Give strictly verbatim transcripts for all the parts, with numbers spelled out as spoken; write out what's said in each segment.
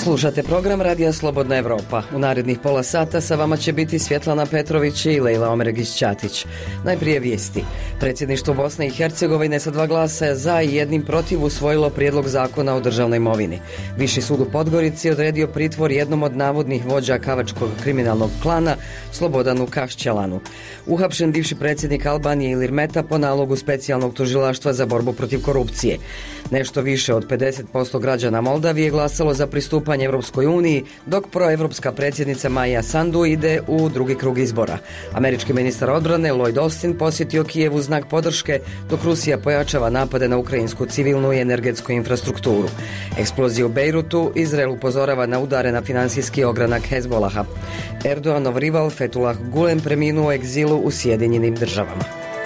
Slušate program Radija Slobodna Evropa. U narednih pola sata sa vama će biti Svjetlana Petrović i Lejla Omeregić-Ćatić. Najprije vijesti. Predsjedništvo Bosne i Hercegovine sa dva glasa za i jednim protiv usvojilo prijedlog zakona o državnoj imovini. Viši sud u Podgorici odredio pritvor jednom od navodnih vođa kavačkog kriminalnog klana Slobodanu Kašćelanu. Uhapšen bivši predsjednik Albanije Ilir Meta po nalogu specijalnog tužilaštva za borbu protiv korupcije. Nešto više od pedeset posto građana Moldavije glasalo za pristupanje Evropskoj uniji, dok proevropska predsjednica Maja Sandu ide u drugi krug izbora. Američki ministar odbrane Lloyd Austin posjetio Kijev u znak podrške, dok Rusija pojačava napade na ukrajinsku civilnu i energetsku infrastrukturu. Eksplozija u Bejrutu, Izrael upozorava na udare na finansijski ogranak Hezbolaha. Erdoganov rival Fethullah Gulen preminuo u egzilu u Sjedinjenim državama.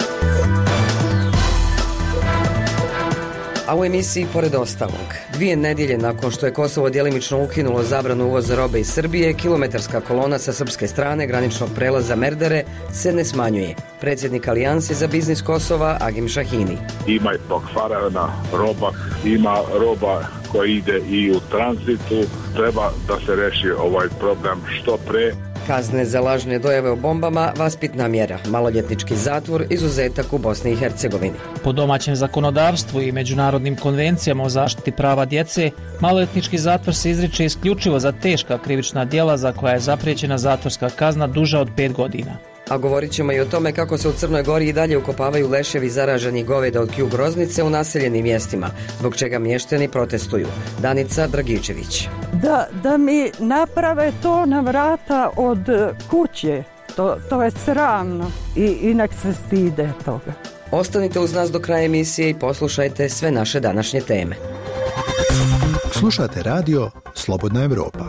A u emisiji pored ostalog, dvije nedjelje nakon što je Kosovo djelimično ukinulo zabranu uvoza robe iz Srbije, kilometarska kolona sa srpske strane graničnog prelaza Merdare se ne smanjuje. Predsjednik Alijanse za biznis Kosova Agim Šahini. Ima i pokvarena roba, ima roba koja ide i u tranzitu, treba da se reši ovaj problem što pre. Kazne za lažne dojave o bombama, vaspitna mjera, maloljetnički zatvor, izuzetak u Bosni i Hercegovini. Po domaćem zakonodavstvu i međunarodnim konvencijama o zaštiti prava djece, maloljetnički zatvor se izriče isključivo za teška krivična djela za koja je zapriječena zatvorska kazna duža od pet godina. A govorit ćemo i o tome kako se u Crnoj Gori i dalje ukopavaju leševi zaraženih goveda od Q groznice u naseljenim mjestima, zbog čega mještani protestuju. Danica Dragičević. Da, da mi naprave to na vrata od kuće, to, to je sramno i, i nek se stide toga. Ostanite uz nas do kraja emisije i poslušajte sve naše današnje teme. Slušate radio Slobodna Evropa.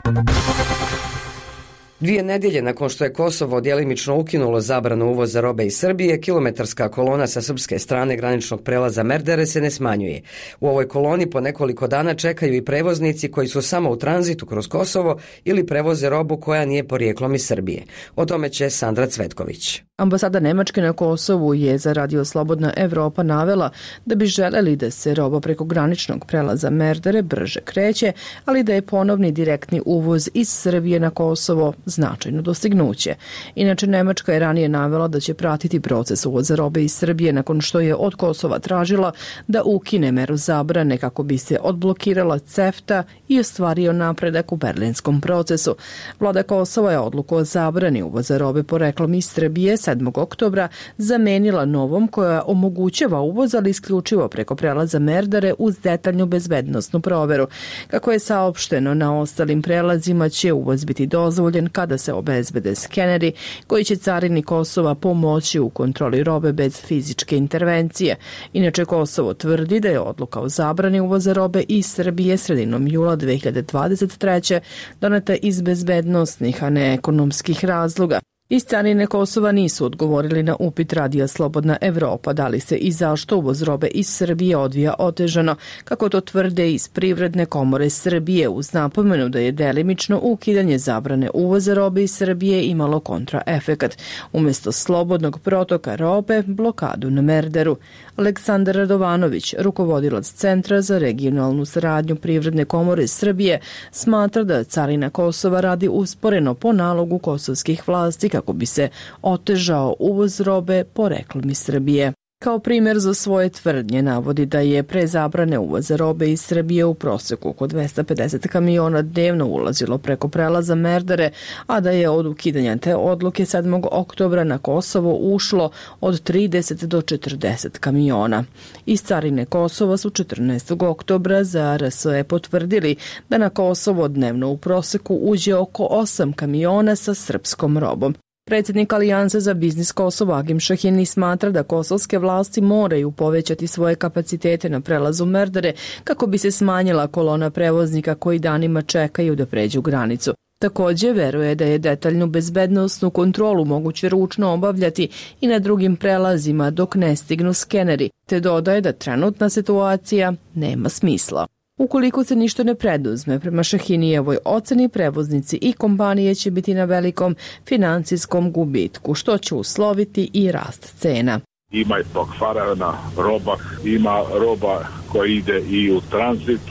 Dvije nedjelje nakon što je Kosovo djelimično ukinulo zabranu uvoza robe iz Srbije, kilometarska kolona sa srpske strane graničnog prelaza Merdare se ne smanjuje. U ovoj koloni po nekoliko dana čekaju i prevoznici koji su samo u tranzitu kroz Kosovo ili prevoze robu koja nije porijeklom iz Srbije. O tome će Sandra Cvetković. Ambasada Nemačke na Kosovu je za Radio Slobodna Evropa navela da bi želeli da se roba preko graničnog prelaza Merdare brže kreće, ali da je ponovni direktni uvoz iz Srbije na Kosovo značajno dostignuće. Inače, Nemačka je ranije navela da će pratiti proces uvoza robe iz Srbije nakon što je od Kosova tražila da ukine meru zabrane kako bi se odblokirala CEFTA i ostvario napredak u berlinskom procesu. Vlada Kosova je odluku o zabrani uvoza robe poreklom iz Srbije sedmog oktobra zamenila novom koja omogućava uvoz, ali isključivo preko prelaza Merdare uz detaljnu bezbednosnu proveru. Kako je saopšteno, na ostalim prelazima će uvoz biti dozvoljen kada se obezbede skeneri koji će carini Kosova pomoći u kontroli robe bez fizičke intervencije. Inače, Kosovo tvrdi da je odluka o zabrani uvoza robe iz Srbije sredinom jula dve hiljade dvadeset treće doneta iz bezbednosnih, a ne ekonomskih razloga. Iz carine Kosova nisu odgovorili na upit Radija Slobodna Evropa da li se i zašto uvoz robe iz Srbije odvija otežano, kako to tvrde iz Privredne komore Srbije, uz napomenu da je delimično ukidanje zabrane uvoza robe iz Srbije imalo kontraefekat. Umjesto slobodnog protoka robe, blokadu na Merdaru. Aleksandar Radovanović, rukovodilac Centra za regionalnu saradnju Privredne komore Srbije, smatra da carina Kosova radi usporeno po nalogu kosovskih vlasti kako bi se otežao uvoz robe poreklom iz Srbije. Kao primjer za svoje tvrdnje navodi da je pre zabrane uvoza robe iz Srbije u proseku oko dvesta pedeset kamiona dnevno ulazilo preko prelaza Merdare, a da je od ukidanja te odluke sedmog oktobra na Kosovo ušlo od trideset do četrdeset kamiona. Iz carine Kosova su četrnaestog oktobra za R S E potvrdili da na Kosovo dnevno u proseku uđe oko osam kamiona sa srpskom robom. Predsjednik Alijanse za biznis Kosova Agim Šahini smatra da kosovske vlasti moraju povećati svoje kapacitete na prelazu Merdare kako bi se smanjila kolona prevoznika koji danima čekaju da pređu granicu. Također veruje da je detaljnu bezbednosnu kontrolu moguće ručno obavljati i na drugim prelazima dok ne stignu skeneri, te dodaje da trenutna situacija nema smisla. Ukoliko se ništa ne preduzme, prema Šahinijevoj oceni, prevoznici i kompanije će biti na velikom financijskom gubitku, što će usloviti i rast cena. Ima i pokvarena roba, ima roba koja ide i u tranzitu,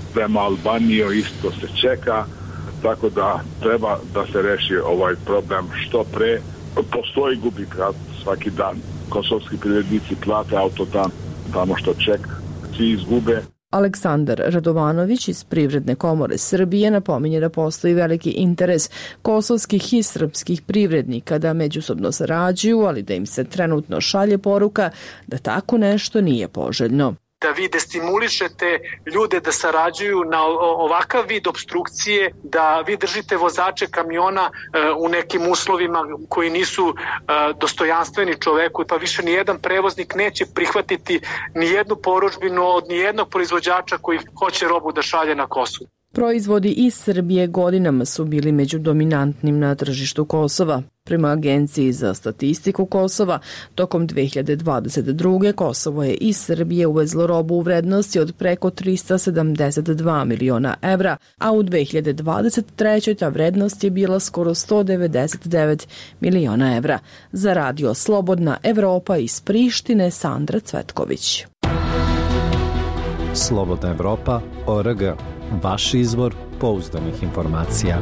prema Albaniji isto se čeka, tako da treba da se reši ovaj problem što pre. Postoji gubitka svaki dan. Kosovski privrednici plate autodan tamo što čeka, svi izgube. Aleksandar Radovanović iz Privredne komore Srbije napominje da postoji veliki interes kosovskih i srpskih privrednika da međusobno sarađuju, ali da im se trenutno šalje poruka da tako nešto nije poželjno. Da vi destimulišete ljude da sarađuju na ovakav vid obstrukcije, da vi držite vozače kamiona u nekim uslovima koji nisu dostojanstveni čoveku, pa više nijedan prevoznik neće prihvatiti nijednu porudžbinu od nijednog proizvođača koji hoće robu da šalje na Kosovo. Proizvodi iz Srbije godinama su bili među dominantnim na tržištu Kosova. Prema Agenciji za statistiku Kosova, tokom dve hiljade dvadeset druge. Kosovo je iz Srbije uvezlo robu u vrednosti od preko trista sedamdeset dva miliona evra, a u dve hiljade dvadeset trećoj. ta vrednost je bila skoro sto devedeset devet miliona evra. Za radio Slobodna Evropa iz Prištine, Sandra Cvetković. Slobodna Evropa, O R G. Vaš izvor pouzdanih informacija.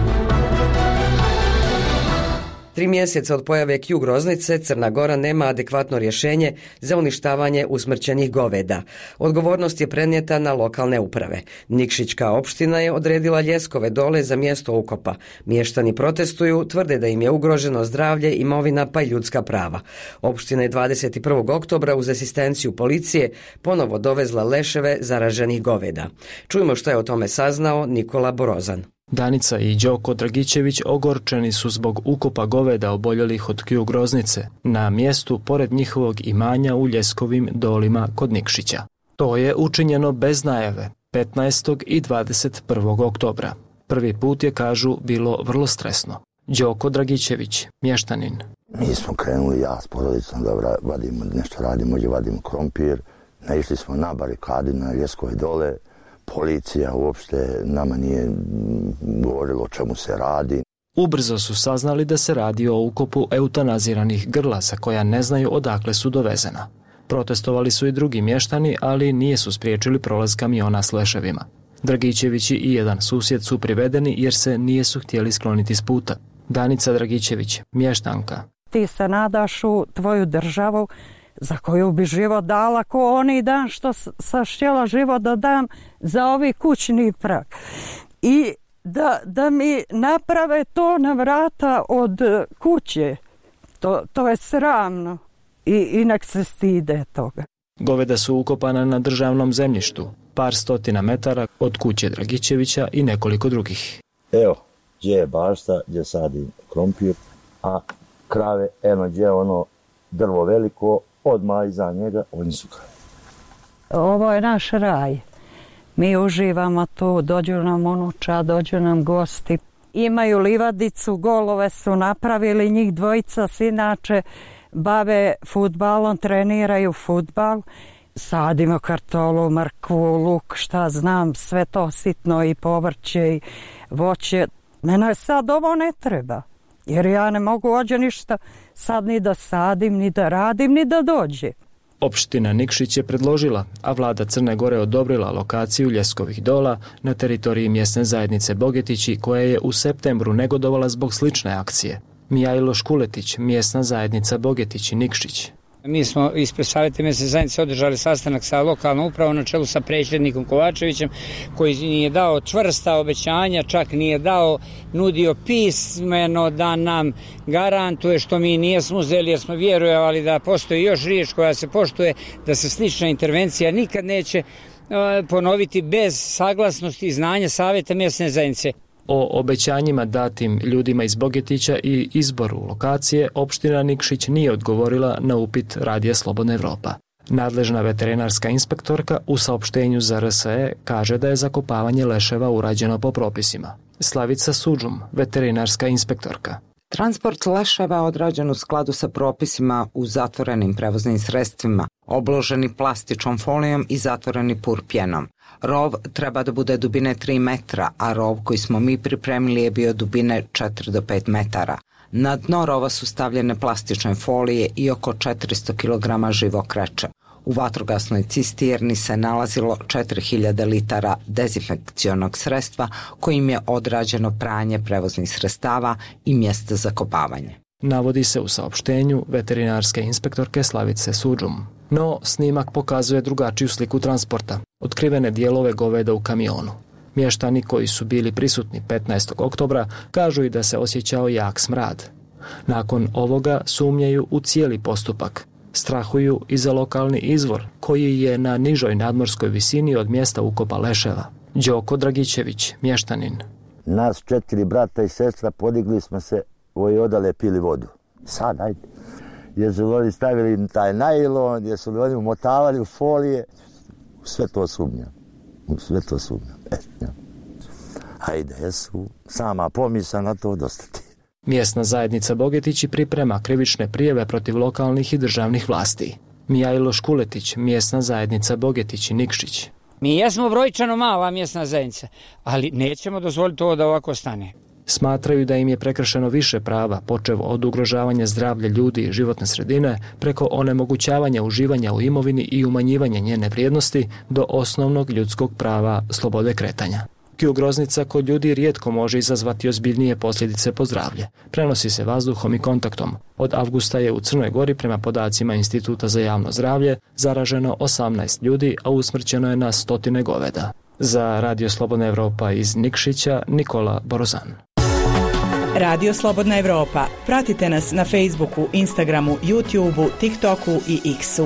Tri mjeseca od pojave Q groznice Crna Gora nema adekvatno rješenje za uništavanje usmrćenih goveda. Odgovornost je prenijeta na lokalne uprave. Nikšićka opština je odredila Ljeskove dole za mjesto ukopa. Mještani protestuju, tvrde da im je ugroženo zdravlje, imovina pa i ljudska prava. Opština je dvadeset prvog oktobra uz asistenciju policije ponovo dovezla leševe zaraženih goveda. Čujmo što je o tome saznao Nikola Borozan. Danica i Đoko Dragićević ogorčeni su zbog ukopa goveda oboljelih od Q groznice na mjestu pored njihovog imanja u Ljeskovim dolima kod Nikšića. To je učinjeno bez najave petnaestog i dvadeset prvog oktobra. Prvi put je, kažu, bilo vrlo stresno. Đoko Dragićević, mještanin. Mi smo krenuli, ja s porodicom, da vadimo, nešto radimo, gdje vadimo krompir. Naišli smo na barikadi na Ljeskove dole. Policija uopšte nama nije govorilo o čemu se radi. Ubrzo su saznali da se radi o ukopu eutanaziranih grlasa koja ne znaju odakle su dovezena. Protestovali su i drugi mještani, ali nije su spriječili prolaz kamiona s leševima. Dragićevići i jedan susjed su privedeni jer se nije su htjeli skloniti s puta. Danica Dragićević, mještanka. Ti se nadaš u tvoju državu za koju bi život dala ko oni dan što sam htjela život da dam za ovi kućni prag. I da, da mi naprave to na vrata od kuće, to, to je sramno i, i nek se stide toga. Goveda su ukopana na državnom zemljištu, par stotina metara od kuće Dragićevića i nekoliko drugih. Evo, gdje je bašta, gdje sadi krompir, a krave, eno gdje je ono drvo veliko, odmah iza njega, oni su kraj. Ovo je naš raj. Mi uživamo tu, dođu nam unuča, dođu nam gosti. Imaju livadicu, golove su napravili, njih dvojica se inače bave fudbalom, treniraju fudbal. Sadimo kartolu, mrkvu, luk, šta znam, sve to sitno i povrće i voće. Mene sad ovo ne treba. Jer ja ne mogu ođe ništa sad ni da sadim, ni da radim, ni da dođe. Opština Nikšić je predložila, a vlada Crne Gore odobrila lokaciju Ljeskovih dola na teritoriji mjesne zajednice Bogetići, koja je u septembru negodovala zbog slične akcije. Mijajlo Škuletić, mjesna zajednica Bogetići, Nikšić. Mi smo ispred Savjeta mjesne zajednice održali sastanak sa lokalnom upravom na čelu sa predsjednikom Kovačevićem, koji nije dao čvrsta obećanja, čak nije dao, nudio pismeno da nam garantuje, što mi nijesmo uzeli jer smo vjerovali da postoji još riječ koja se poštuje, da se slična intervencija nikad neće ponoviti bez saglasnosti i znanja Savjeta mjesne zajednice. O obećanjima datim ljudima iz Bogetića i izboru lokacije opština Nikšić nije odgovorila na upit Radija Slobodna Evropa. Nadležna veterinarska inspektorka u saopštenju za R S E kaže da je zakopavanje leševa urađeno po propisima. Slavica Suđum, veterinarska inspektorka. Transport leševa odrađen u skladu sa propisima u zatvorenim prevoznim sredstvima, obloženi plastičnom folijom i zatvoreni purpjenom. Rov treba da bude dubine tri metra, a rov koji smo mi pripremili je bio dubine četiri do pet metara. Na dno rova su stavljene plastične folije i oko četiristo kilograma živog kreče. U vatrogasnoj cisterni se nalazilo četiri hiljade litara dezinfekcionog sredstva kojim je odrađeno pranje prevoznih sredstava i mjesta za kopavanje. Navodi se u saopštenju veterinarske inspektorke Slavice Suđum. No, snimak pokazuje drugačiju sliku transporta, otkrivene dijelove goveda u kamionu. Mještani koji su bili prisutni petnaestog oktobra kažu i da se osjećao jak smrad. Nakon ovoga sumnjaju u cijeli postupak. Strahuju i za lokalni izvor, koji je na nižoj nadmorskoj visini od mjesta ukopa leševa. Đoko Dragićević, mještanin. Nas četiri brata i sestra podigli smo se i odale pili vodu. Sad, ajde. Jesu li oni stavili taj najlon, jesu li oni umotavali u folije. Sve to sumnjam. Sve to sumnjam. E, ja. Ajde, jesu. Sama pomisla na to dostati. Mjesna zajednica Bogetići priprema krivične prijeve protiv lokalnih i državnih vlasti. Mijajlo Škuletić, mjesna zajednica Bogetići Nikšić. Mi jesmo brojčano mala mjesna zajednica, ali nećemo dozvoliti ovo da ovako stane. Smatraju da im je prekršeno više prava, počev od ugrožavanja zdravlja ljudi i životne sredine, preko onemogućavanja uživanja u imovini i umanjivanja njene vrijednosti do osnovnog ljudskog prava slobode kretanja. Kju groznica kod ljudi rijetko može izazvati ozbiljnije posljedice po zdravlje. Prenosi se vazduhom i kontaktom. Od avgusta je u Crnoj Gori, prema podacima Instituta za javno zdravlje, zaraženo osamnaest ljudi, a usmrćeno je na stotine goveda. Za Radio Slobodna Evropa iz Nikšića, Nikola Borozan. Radio Slobodna Evropa. Pratite nas na Facebooku, Instagramu, YouTubeu, TikToku i X-u.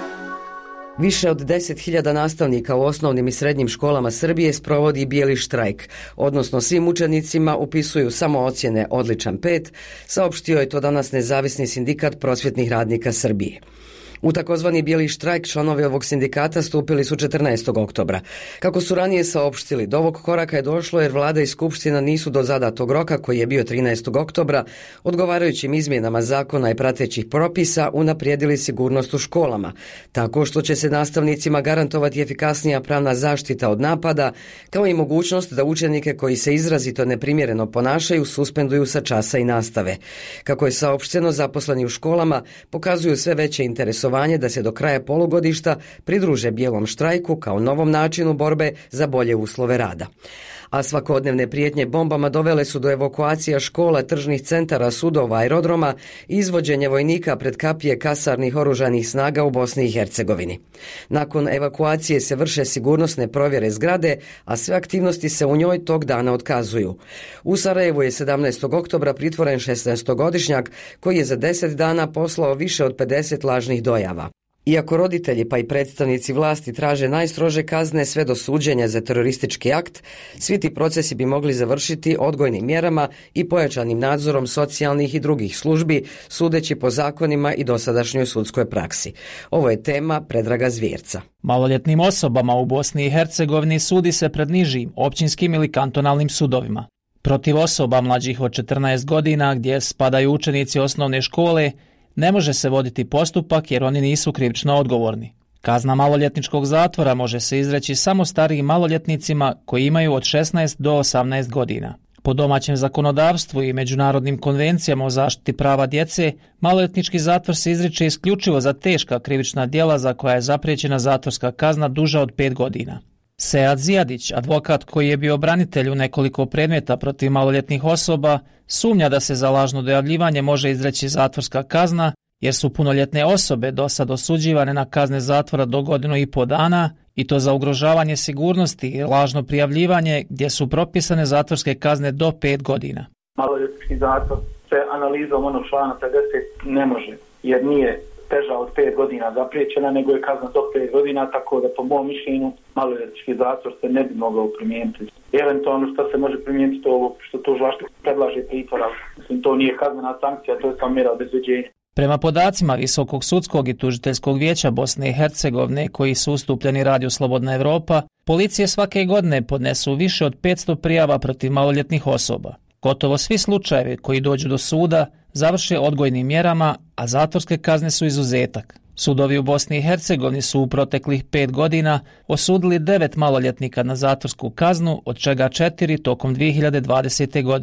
Više od deset hiljada nastavnika u osnovnim i srednjim školama Srbije sprovodi bijeli štrajk, odnosno svim učenicima upisuju samo ocjene odličan pet, saopštio je to danas Nezavisni sindikat prosvjetnih radnika Srbije. U takozvani bijeli štrajk članovi ovog sindikata stupili su četrnaestog oktobra. Kako su ranije saopštili, do ovog koraka je došlo jer vlada i skupština nisu do zadatog roka, koji je bio trinaestog oktobra, odgovarajućim izmjenama zakona i pratećih propisa unaprijedili sigurnost u školama, tako što će se nastavnicima garantovati efikasnija pravna zaštita od napada, kao i mogućnost da učenike koji se izrazito neprimjereno ponašaju suspenduju sa časa i nastave. Kako je saopšteno, zaposleni u školama pokazuju sve veće interesovanje da se do kraja polugodišta pridruže bijelom štrajku kao novom načinu borbe za bolje uslove rada. A svakodnevne prijetnje bombama dovele su do evakuacija škola, tržnih centara, sudova, aerodroma i izvođenja vojnika pred kapije kasarnih oružanih snaga u Bosni i Hercegovini. Nakon evakuacije se vrše sigurnosne provjere zgrade, a sve aktivnosti se u njoj tog dana otkazuju. U Sarajevu je sedamnaestog oktobra pritvoren šesnaestogodišnjak koji je za deset dana poslao više od pedeset lažnih dojava. Iako roditelji pa i predstavnici vlasti traže najstrože kazne sve do suđenja za teroristički akt, svi ti procesi bi mogli završiti odgojnim mjerama i pojačanim nadzorom socijalnih i drugih službi, sudeći po zakonima i dosadašnjoj sudskoj praksi. Ovo je tema Predraga Zvjerca. Maloljetnim osobama u Bosni i Hercegovini sudi se pred nižim, općinskim ili kantonalnim sudovima. Protiv osoba mlađih od četrnaest godina, gdje spadaju učenici osnovne škole, ne može se voditi postupak jer oni nisu krivično odgovorni. Kazna maloljetničkog zatvora može se izreći samo starijim maloljetnicima koji imaju od šesnaest do osamnaest godina. Po domaćem zakonodavstvu i međunarodnim konvencijama o zaštiti prava djece, maloljetnički zatvor se izriče isključivo za teška krivična djela za koja je zapriječena zatvorska kazna duža od pet godina. Sead Zijadić, advokat koji je bio branitelj u nekoliko predmeta protiv maloljetnih osoba, sumnja da se za lažno dojavljivanje može izreći zatvorska kazna, jer su punoljetne osobe do sad osuđivane na kazne zatvora do godinu i po dana, i to za ugrožavanje sigurnosti i lažno prijavljivanje, gdje su propisane zatvorske kazne do pet godina. Maloljetnički zatvor se analizom onog člana pedeset ne može, jer nije teža od pet godina zapriječena, nego je kazna do pet godina, tako da po mom mišljenju maloljetnički zatvor se ne bi mogao primijeniti. Eventualno što se može primijeniti to ovo što tužilaštvo predlaže pritvora. Mislim, to nije kaznena sankcija, to je samo mjera obezbeđenja. Prema podacima Visokog sudskog i tužiteljskog vijeća Bosne i Hercegovine, koji su ustupljeni Radio Slobodna Evropa, policije svake godine podnesu više od petsto prijava protiv maloljetnih osoba. Gotovo svi slučajevi koji dođu do suda završe odgojnim mjerama, a zatvorske kazne su izuzetak. Sudovi u Bosni i Hercegovini su u proteklih pet godina osudili devet maloljetnika na zatvorsku kaznu, od čega četiri tokom dvije hiljade dvadesete godine.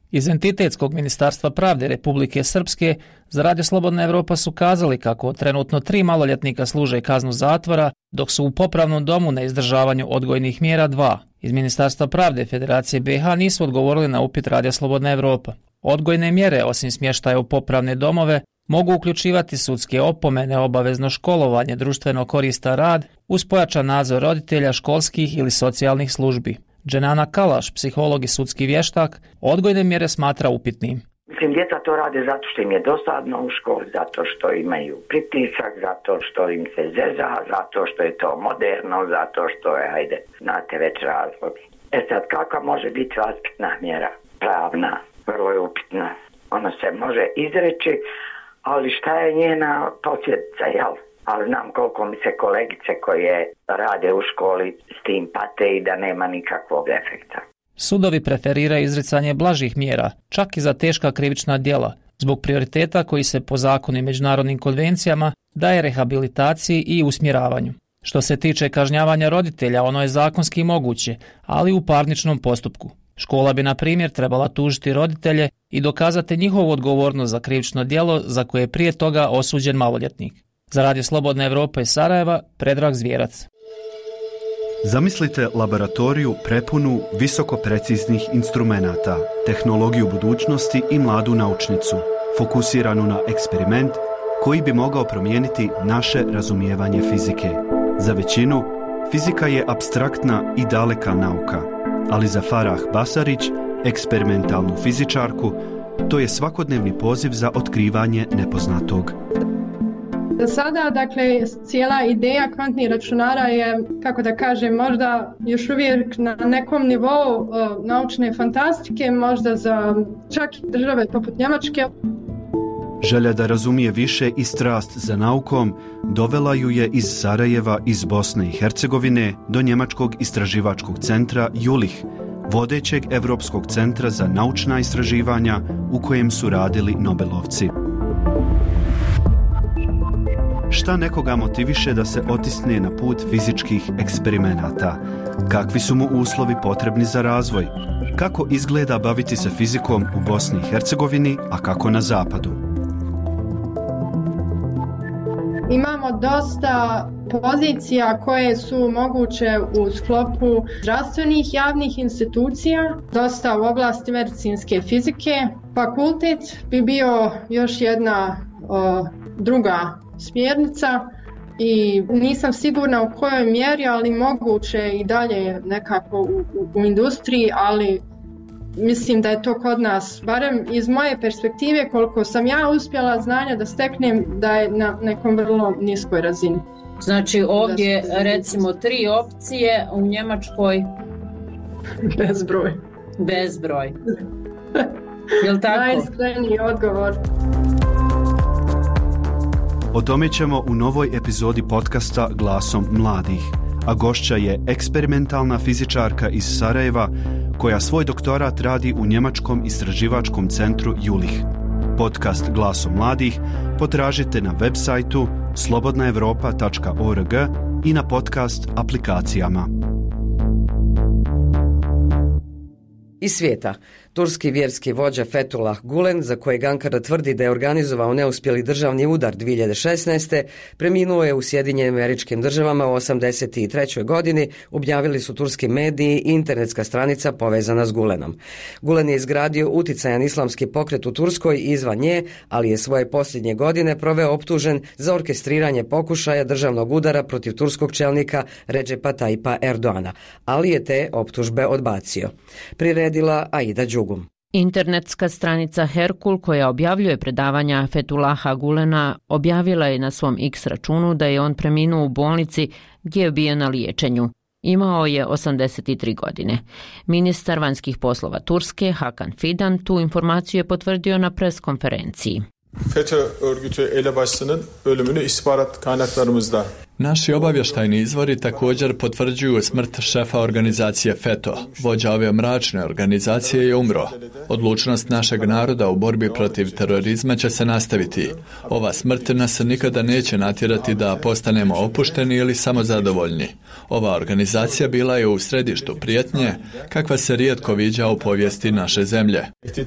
Iz Entitetskog ministarstva pravde Republike Srpske za Radio Slobodna Evropa su kazali kako trenutno tri maloljetnika služe kaznu zatvora, dok su u popravnom domu na izdržavanju odgojnih mjera dva. Iz Ministarstva pravde Federacije B iH nisu odgovorili na upit Radio Slobodna Evropa. Odgojne mjere, osim smještaja u popravne domove, mogu uključivati sudske opomene, obavezno školovanje, društveno koristan rad, uz pojačan nadzor roditelja, školskih ili socijalnih službi. Dženana Kalaš, psiholog i sudski vještak, odgojne mjere smatra upitnim. Mislim, djeca to rade zato što im je dosadno u školi, zato što imaju pritisak, zato što im se zeza, zato što je to moderno, zato što je, hajde, znate već razlog. E sad, kakva može biti vaspitna mjera? Pravna, vrlo je upitna. Ona se može izreći, ali šta je njena posljedica, jel? Ali znam koliko mi se kolegice koje rade u školi s tim pate i da nema nikakvog efekta. Sudovi preferiraju izricanje blažih mjera, čak i za teška krivična djela, zbog prioriteta koji se po zakonu i međunarodnim konvencijama daje rehabilitaciji i usmjeravanju. Što se tiče kažnjavanja roditelja, ono je zakonski moguće, ali u parničnom postupku. Škola bi, na primjer, trebala tužiti roditelje i dokazati njihovu odgovornost za krivično djelo za koje je prije toga osuđen maloljetnik. Za Radio Slobodna Evropa iz Sarajeva, Predrag Zvjerac. Zamislite laboratoriju prepunu visoko preciznih instrumenata, tehnologiju budućnosti i mladu naučnicu, fokusiranu na eksperiment koji bi mogao promijeniti naše razumijevanje fizike. Za većinu, fizika je apstraktna i daleka nauka, ali za Farah Basarić, eksperimentalnu fizičarku, to je svakodnevni poziv za otkrivanje nepoznatog. Za sada, dakle, cijela ideja kvantnih računara je, kako da kažem, možda još uvijek na nekom nivou uh, naučne fantastike, možda za čak i države poput Njemačke. Želja da razumije više i strast za naukom dovela ju je iz Sarajeva, iz Bosne i Hercegovine do Njemačkog istraživačkog centra Jülich, vodećeg Europskog centra za naučna istraživanja u kojem su radili Nobelovci. Šta nekoga motiviše da se otisne na put fizičkih eksperimenata? Kakvi su mu uslovi potrebni za razvoj? Kako izgleda baviti se fizikom u Bosni i Hercegovini, a kako na zapadu? Imamo dosta pozicija koje su moguće u sklopu zdravstvenih javnih institucija, dosta u oblasti medicinske fizike. Fakultet bi bio još jedna o, druga smjernica i nisam sigurna u kojoj mjeri, ali moguće i dalje nekako u, u, u industriji, ali mislim da je to kod nas, barem iz moje perspektive, koliko sam ja uspjela znanja da steknem, da je na nekom vrlo niskoj razini. Znači ovdje recimo tri opcije, u Njemačkoj bezbroj. Bezbroj. Jel tako? Najiskreniji odgovor. O tome ćemo u novoj epizodi podcasta Glasom mladih, a gošća je eksperimentalna fizičarka iz Sarajeva koja svoj doktorat radi u Njemačkom istraživačkom centru Jülich. Podcast Glasom mladih potražite na web sajtu slobodna evropa tačka org i na podcast aplikacijama. Iz svijeta. Turski vjerski vođa Fethullah Gulen, za kojeg Ankara tvrdi da je organizovao neuspjeli državni udar dvije hiljade šesnaeste. preminuo je u Sjedinjenim Američkim Državama u osamdeset trećoj godini, objavili su turski mediji i internetska stranica povezana s Gulenom. Gulen je izgradio uticajan islamski pokret u Turskoj i izvan nje, ali je svoje posljednje godine proveo optužen za orkestriranje pokušaja državnog udara protiv turskog čelnika Recepa Tayyipa Erdoana, ali je te optužbe odbacio. Priredila Aida Đugum. Internetska stranica Herkul, koja objavljuje predavanja Fethullaha Gulena, objavila je na svom X računu da je on preminuo u bolnici gdje je bio na liječenju. Imao je osamdeset tri godine. Ministar vanjskih poslova Turske, Hakan Fidan, tu informaciju je potvrdio na pres konferenciji. FETÖ örgütü elebaşısının ölümünü istihbarat kaynaklarımızda Naši obavještajni izvori također potvrđuju smrt šefa organizacije FETO. Vođa ove mračne organizacije je umro. Odlučnost našeg naroda u borbi protiv terorizma će se nastaviti. Ova smrt nas nikada neće natjerati da postanemo opušteni ili samozadovoljni. Ova organizacija bila je u središtu prijetnje, kakva se rijetko viđa u povijesti naše zemlje.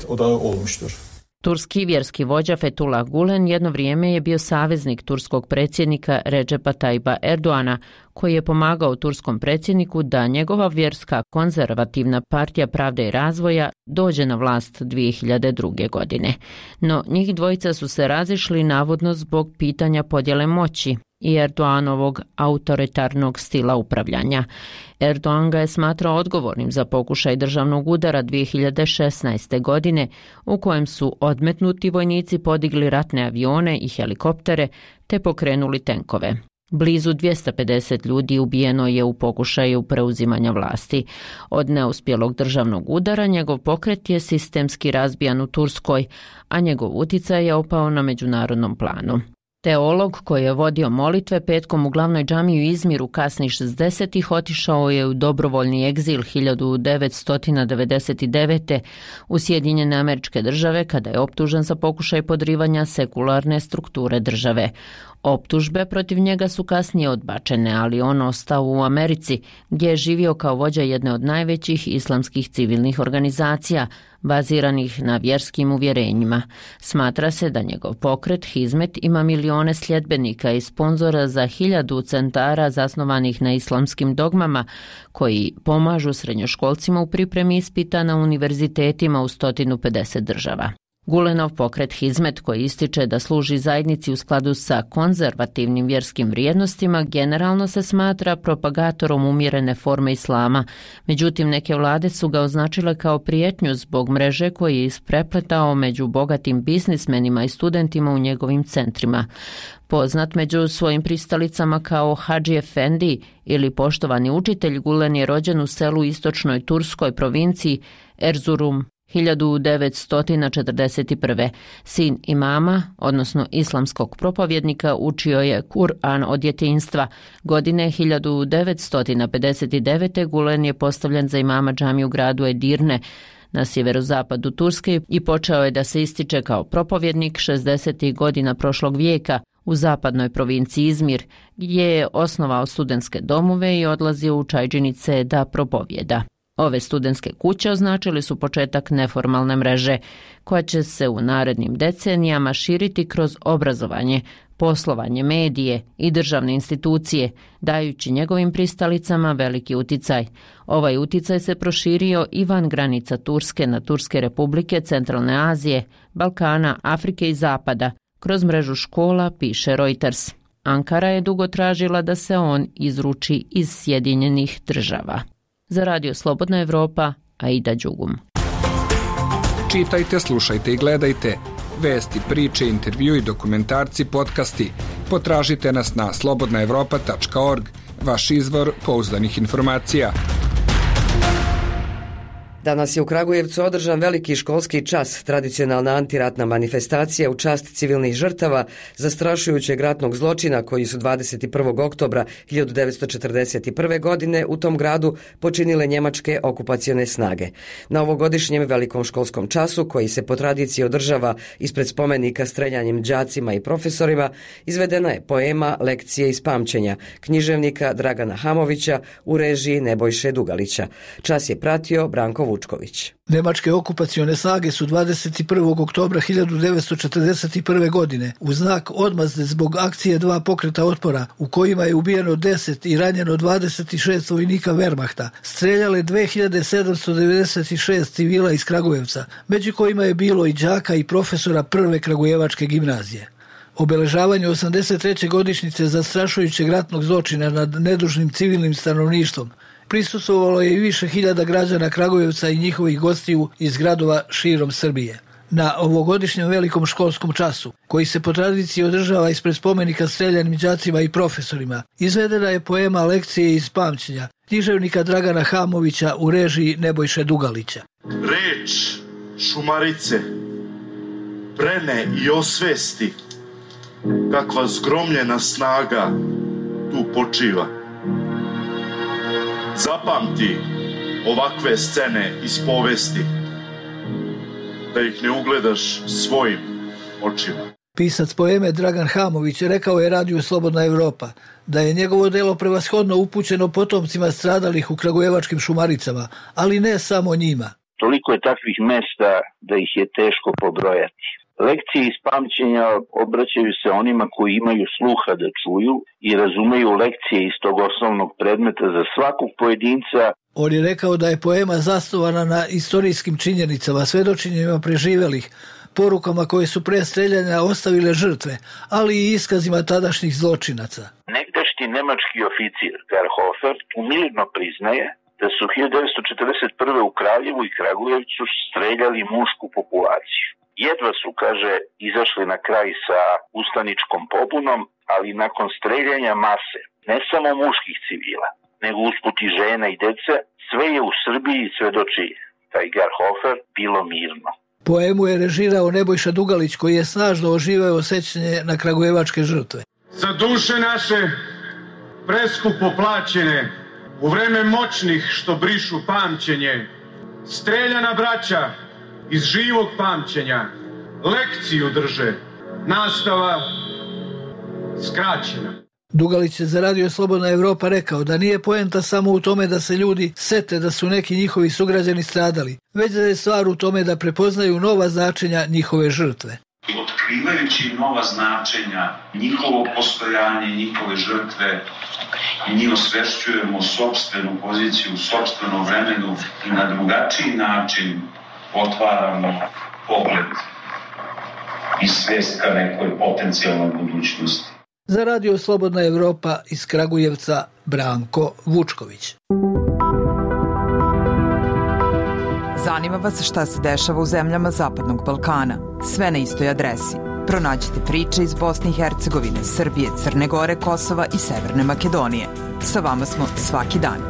Turski vjerski vođa Fethullah Gulen jedno vrijeme je bio saveznik turskog predsjednika Recepa Tayyipa Erdoana, koji je pomagao turskom predsjedniku da njegova vjerska konzervativna partija Pravde i razvoja dođe na vlast dvije hiljade druge. godine. No njih dvojica su se razišli navodno zbog pitanja podjele moći i Erdoanovog autoritarnog stila upravljanja. Erdogan ga je smatrao odgovornim za pokušaj državnog udara dvije hiljade šesnaeste. godine u kojem su odmetnuti vojnici podigli ratne avione i helikoptere te pokrenuli tenkove. Blizu dvjesto pedeset ljudi ubijeno je u pokušaju preuzimanja vlasti. Od neuspjelog državnog udara njegov pokret je sistemski razbijan u Turskoj, a njegov utjecaj je opao na međunarodnom planu. Teolog koji je vodio molitve petkom u glavnoj džamiji u Izmiru kasnih šezdesetih otišao je u dobrovoljni egzil hiljadu devetsto devedeset devete. u Sjedinjene Američke Države kada je optužen za pokušaj podrivanja sekularne strukture države. Optužbe protiv njega su kasnije odbačene, ali on ostao u Americi, gdje je živio kao vođa jedne od najvećih islamskih civilnih organizacija, baziranih na vjerskim uvjerenjima. Smatra se da njegov pokret Hizmet ima milione sljedbenika i sponzora za hiljadu centara zasnovanih na islamskim dogmama, koji pomažu srednjoškolcima u pripremi ispita na univerzitetima u sto pedeset država. Gulenov pokret Hizmet, koji ističe da služi zajednici u skladu sa konzervativnim vjerskim vrijednostima, generalno se smatra propagatorom umjerene forme islama. Međutim, neke vlade su ga označile kao prijetnju zbog mreže koji je isprepletao među bogatim biznismenima i studentima u njegovim centrima. Poznat među svojim pristalicama kao Hadži Efendi ili poštovani učitelj, Gulen je rođen u selu u istočnoj turskoj provinciji Erzurum hiljadu devetsto četrdeset prve. Sin imama, odnosno islamskog propovjednika, učio je Kur'an od djetinjstva. Godine hiljadu devetsto pedeset devete. Gulen je postavljen za imama džamije u gradu Edirne na sjeverozapadu Turske i počeo je da se ističe kao propovjednik šezdesetih godina prošlog vijeka u zapadnoj provinciji Izmir, gdje je osnovao studentske domove i odlazio u čajdžinice da propovjeda. Ove studentske kuće označili su početak neformalne mreže, koja će se u narednim decenijama širiti kroz obrazovanje, poslovanje, medije i državne institucije, dajući njegovim pristalicama veliki uticaj. Ovaj uticaj se proširio i van granica Turske na Turske republike, Centralne Azije, Balkana, Afrike i Zapada, kroz mrežu škola, piše Reuters. Ankara je dugo tražila da se on izruči iz Sjedinjenih Država. Za Radio Slobodna Evropa, Aida Đugum. Čitajte, slušajte i gledajte vesti, priče, intervju i dokumentarci, podcasti. Potražite nas na slobodna evropa tačka org, vaš izvor pouzdanih informacija. Danas je u Kragujevcu održan veliki školski čas, tradicionalna antiratna manifestacija u čast civilnih žrtava zastrašujućeg ratnog zločina koji su dvadeset prvog oktobra hiljadu devetsto četrdeset prve. godine u tom gradu počinile njemačke okupacione snage. Na ovogodišnjem velikom školskom času, koji se po tradiciji održava ispred spomenika streljanjem đacima i profesorima, izvedena je poema Lekcije iz pamćenja književnika Dragana Hamovića u režiji Nebojše Dugalića. Čas je pratio Branko Vučković. Nemačke okupacione snage su dvadeset prvog oktobra hiljadu devetsto četrdeset prve. godine u znak odmazde zbog akcije dva pokreta otpora u kojima je ubijeno deset i ranjeno dvadeset šest vojnika Wehrmachta, streljale dve hiljade sedamsto devedeset šest civila iz Kragujevca, među kojima je bilo i đaka i profesora prve kragujevačke gimnazije. Obeležavanje osamdeset treće godišnjice zastrašujućeg ratnog zločina nad nedužnim civilnim stanovništvom prisustvovalo je i više hiljada građana Kragujevca i njihovih gostiju iz gradova širom Srbije. Na ovogodišnjem velikom školskom času, koji se po tradiciji održava ispred spomenika streljanim đacima i profesorima, izvedena je poema Lekcije iz pamćenja književnika Dragana Hamovića u režiji Nebojše Dugalića. Reč šumarice brene i osvesti kakva zgromljena snaga tu počiva. Zapamti ovakve scene iz povesti, da ih ne ugledaš svojim očima. Pisac poeme Dragan Hamović rekao je Radiju Slobodna Evropa da je njegovo delo prevashodno upućeno potomcima stradalih u kragujevačkim Šumaricama, ali ne samo njima. Toliko je takvih mesta da ih je teško pobrojati. Lekcije iz pamćenja obraćaju se onima koji imaju sluha da čuju i razumeju lekcije iz tog osnovnog predmeta za svakog pojedinca. On je rekao da je poema zasnovana na istorijskim činjenicama, svedočenjima preživelih, porukama koje su pre streljanja ostavile žrtve, ali i iskazima tadašnjih zločinaca. Negdašnji nemački oficir Gerhofer umirno priznaje da su hiljadu devetsto četrdeset prve u Kraljevu i Kragujevcu streljali mušku populaciju. Jedva su, kaže, izašli na kraj sa ustaničkom pobunom, ali nakon streljanja mase, ne samo muških civila, nego usput i žena i dece, sve je u Srbiji, svedoči taj Gerhofer, bilo mirno. Poemu je režirao Nebojša Dugalić, koji je snažno oživeo sećanje na kragujevačke žrtve. Za duše naše preskupo plaćene, u vreme moćnih što brišu pamćenje, streljana braća iz živog pamćenja, lekciju drže, nastava skraćena. Dugalić je za Radio Slobodna Evropa rekao da nije poenta samo u tome da se ljudi sete da su neki njihovi sugrađani stradali, već da je stvar u tome da prepoznaju nova značenja njihove žrtve. Otkrivajući nova značenja, njihovo postojanje, njihove žrtve, mi osvešćujemo sopstvenu poziciju, sopstveno vremenu i na drugačiji način otvaramo pogled i svest ka nekoj potencijalnoj budućnosti. Za Radio Slobodna Evropa iz Kragujevca Branko Vučković. Zanima vas šta se dešava u zemljama Zapadnog Balkana? Sve na istoj adresi. Pronađite priče iz Bosne i Hercegovine, Srbije, Crne Gore, Kosova i Severne Makedonije. Sa vama smo svaki dan.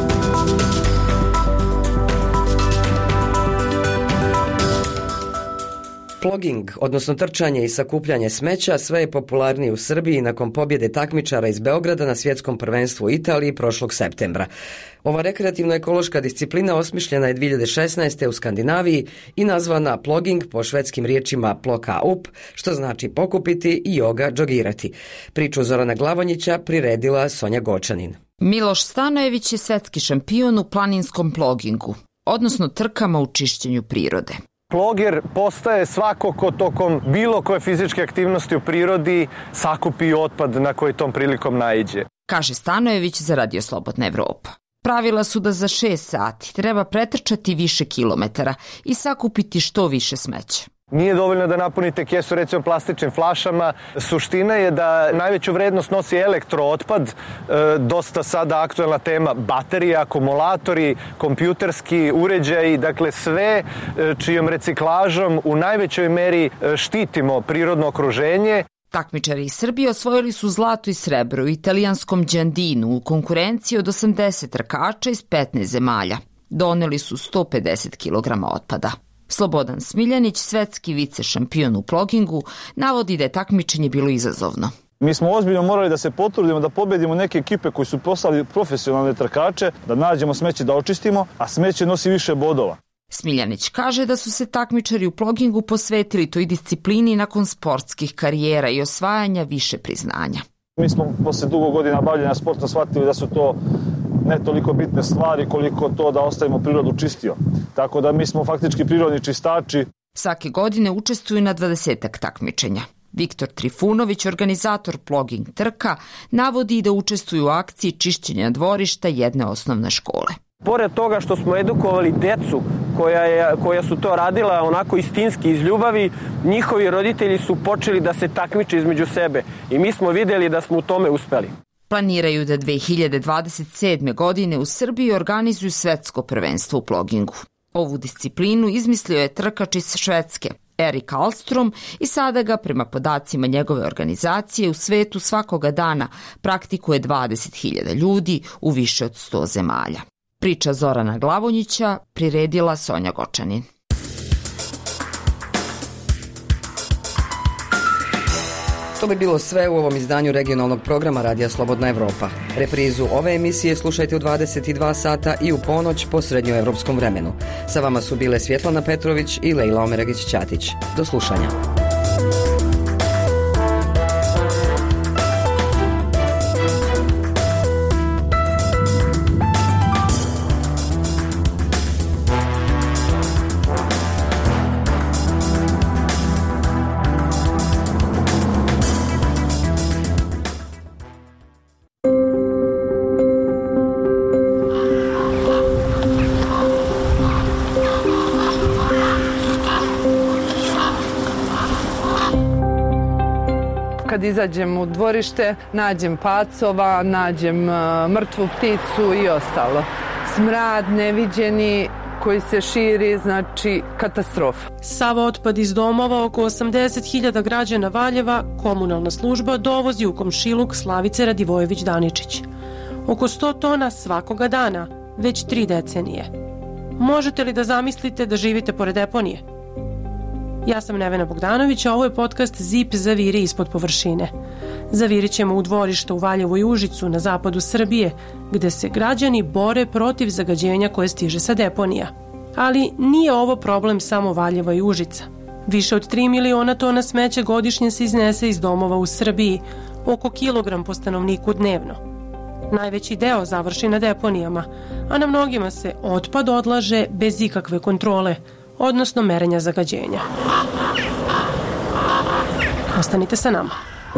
Ploging, odnosno trčanje i sakupljanje smeća, sve je popularnije u Srbiji nakon pobjede takmičara iz Beograda na svjetskom prvenstvu u Italiji prošlog septembra. Ova rekreativno-ekološka disciplina osmišljena je dvije hiljade šesnaeste. u Skandinaviji i nazvana ploging po švedskim riječima ploka up, što znači pokupiti i joga džogirati. Priču Zorana Glavonjića priredila Sonja Gočanin. Miloš Stanojević je svetski šampion u planinskom plogingu, odnosno trkama u čišćenju prirode. Ploger postaje svako ko tokom bilo koje fizičke aktivnosti u prirodi sakupi otpad na koji tom prilikom naiđe. Kaže Stanojević za Radio Slobodna Evropa. Pravila su da za šest sati treba pretrčati više kilometara i sakupiti što više smeća. Nije dovoljno da napunite kesu recimo plastičnim flašama. Suština je da najveću vrednost nosi elektrootpad, dosta sada aktuelna tema baterije, akumulatori, kompjuterski uređaji, dakle sve čijom reciklažom u najvećoj meri štitimo prirodno okruženje. Takmičari iz Srbije osvojili su zlato i srebro u italijanskom Đandinu u konkurenciji od osamdeset trkača iz petnaest zemalja. Doneli su sto pedeset kilograma otpada. Slobodan Smiljanić, svetski vice šampion u plogingu, navodi da je takmičenje bilo izazovno. Mi smo ozbiljno morali da se potrudimo da pobedimo neke ekipe koji su poslali profesionalne trkače, da nađemo smeće da očistimo, a smeće nosi više bodova. Smiljanić kaže da su se takmičari u plogingu posvetili toj disciplini nakon sportskih karijera i osvajanja više priznanja. Mi smo posle dugo godina bavljenja sporta shvatili da su to ne toliko bitne stvari koliko to da ostavimo prirodu čistio. Tako da mi smo faktički prirodni čistači. Svake godine učestvuju na dvadesetak takmičenja. Viktor Trifunović, organizator ploging trka, navodi da učestvuju u akciji čišćenja dvorišta jedne osnovne škole. Pored toga što smo edukovali decu koja, je, koja su to radila onako istinski iz ljubavi, njihovi roditelji su počeli da se takmiče između sebe i mi smo vidjeli da smo u tome uspeli. Planiraju da dve hiljade dvadeset sedme. godine u Srbiji organizuju svetsko prvenstvo u plogingu. Ovu disciplinu izmislio je trkač iz Švedske, Erik Alstrom, i sada ga, prema podacima njegove organizacije, u svetu svakoga dana praktikuje dvadeset hiljada ljudi u više od sto zemalja. Priča Zorana Glavonjića priredila Sonja Gočanin. To bi bilo sve u ovom izdanju regionalnog programa Radija Slobodna Evropa. Reprizu ove emisije slušajte u dvadeset dva sata i u ponoć po srednjoevropskom vremenu. Sa vama su bile Svjetlana Petrović i Lejla Omeragić-Ćatić. Do slušanja. Kad izađem u dvorište, nađem pacova, nađem mrtvu pticu i ostalo. Smrad neviđeni koji se širi, znači katastrofa. Sav otpad iz domova oko osamdeset hiljada građana Valjeva komunalna služba dovozi u komšiluk Slavice Radivojević-Daničić. Oko sto tona svakoga dana, već tri decenije. Možete li da zamislite da živite pored deponije? Ja sam Nevena Bogdanović, a ovo je podcast Zip zaviri ispod površine. Zavirit ćemo u dvorište u Valjevu i Užicu na zapadu Srbije, gde se građani bore protiv zagađenja koje stiže sa deponija. Ali nije ovo problem samo Valjeva i Užica. Više od tri miliona tona smeća godišnje se iznese iz domova u Srbiji, oko kilogram po stanovniku dnevno. Najveći deo završi na deponijama, a na mnogima se otpad odlaže bez ikakve kontrole, odnosno merenja zagađenja. Ostanite sa nama.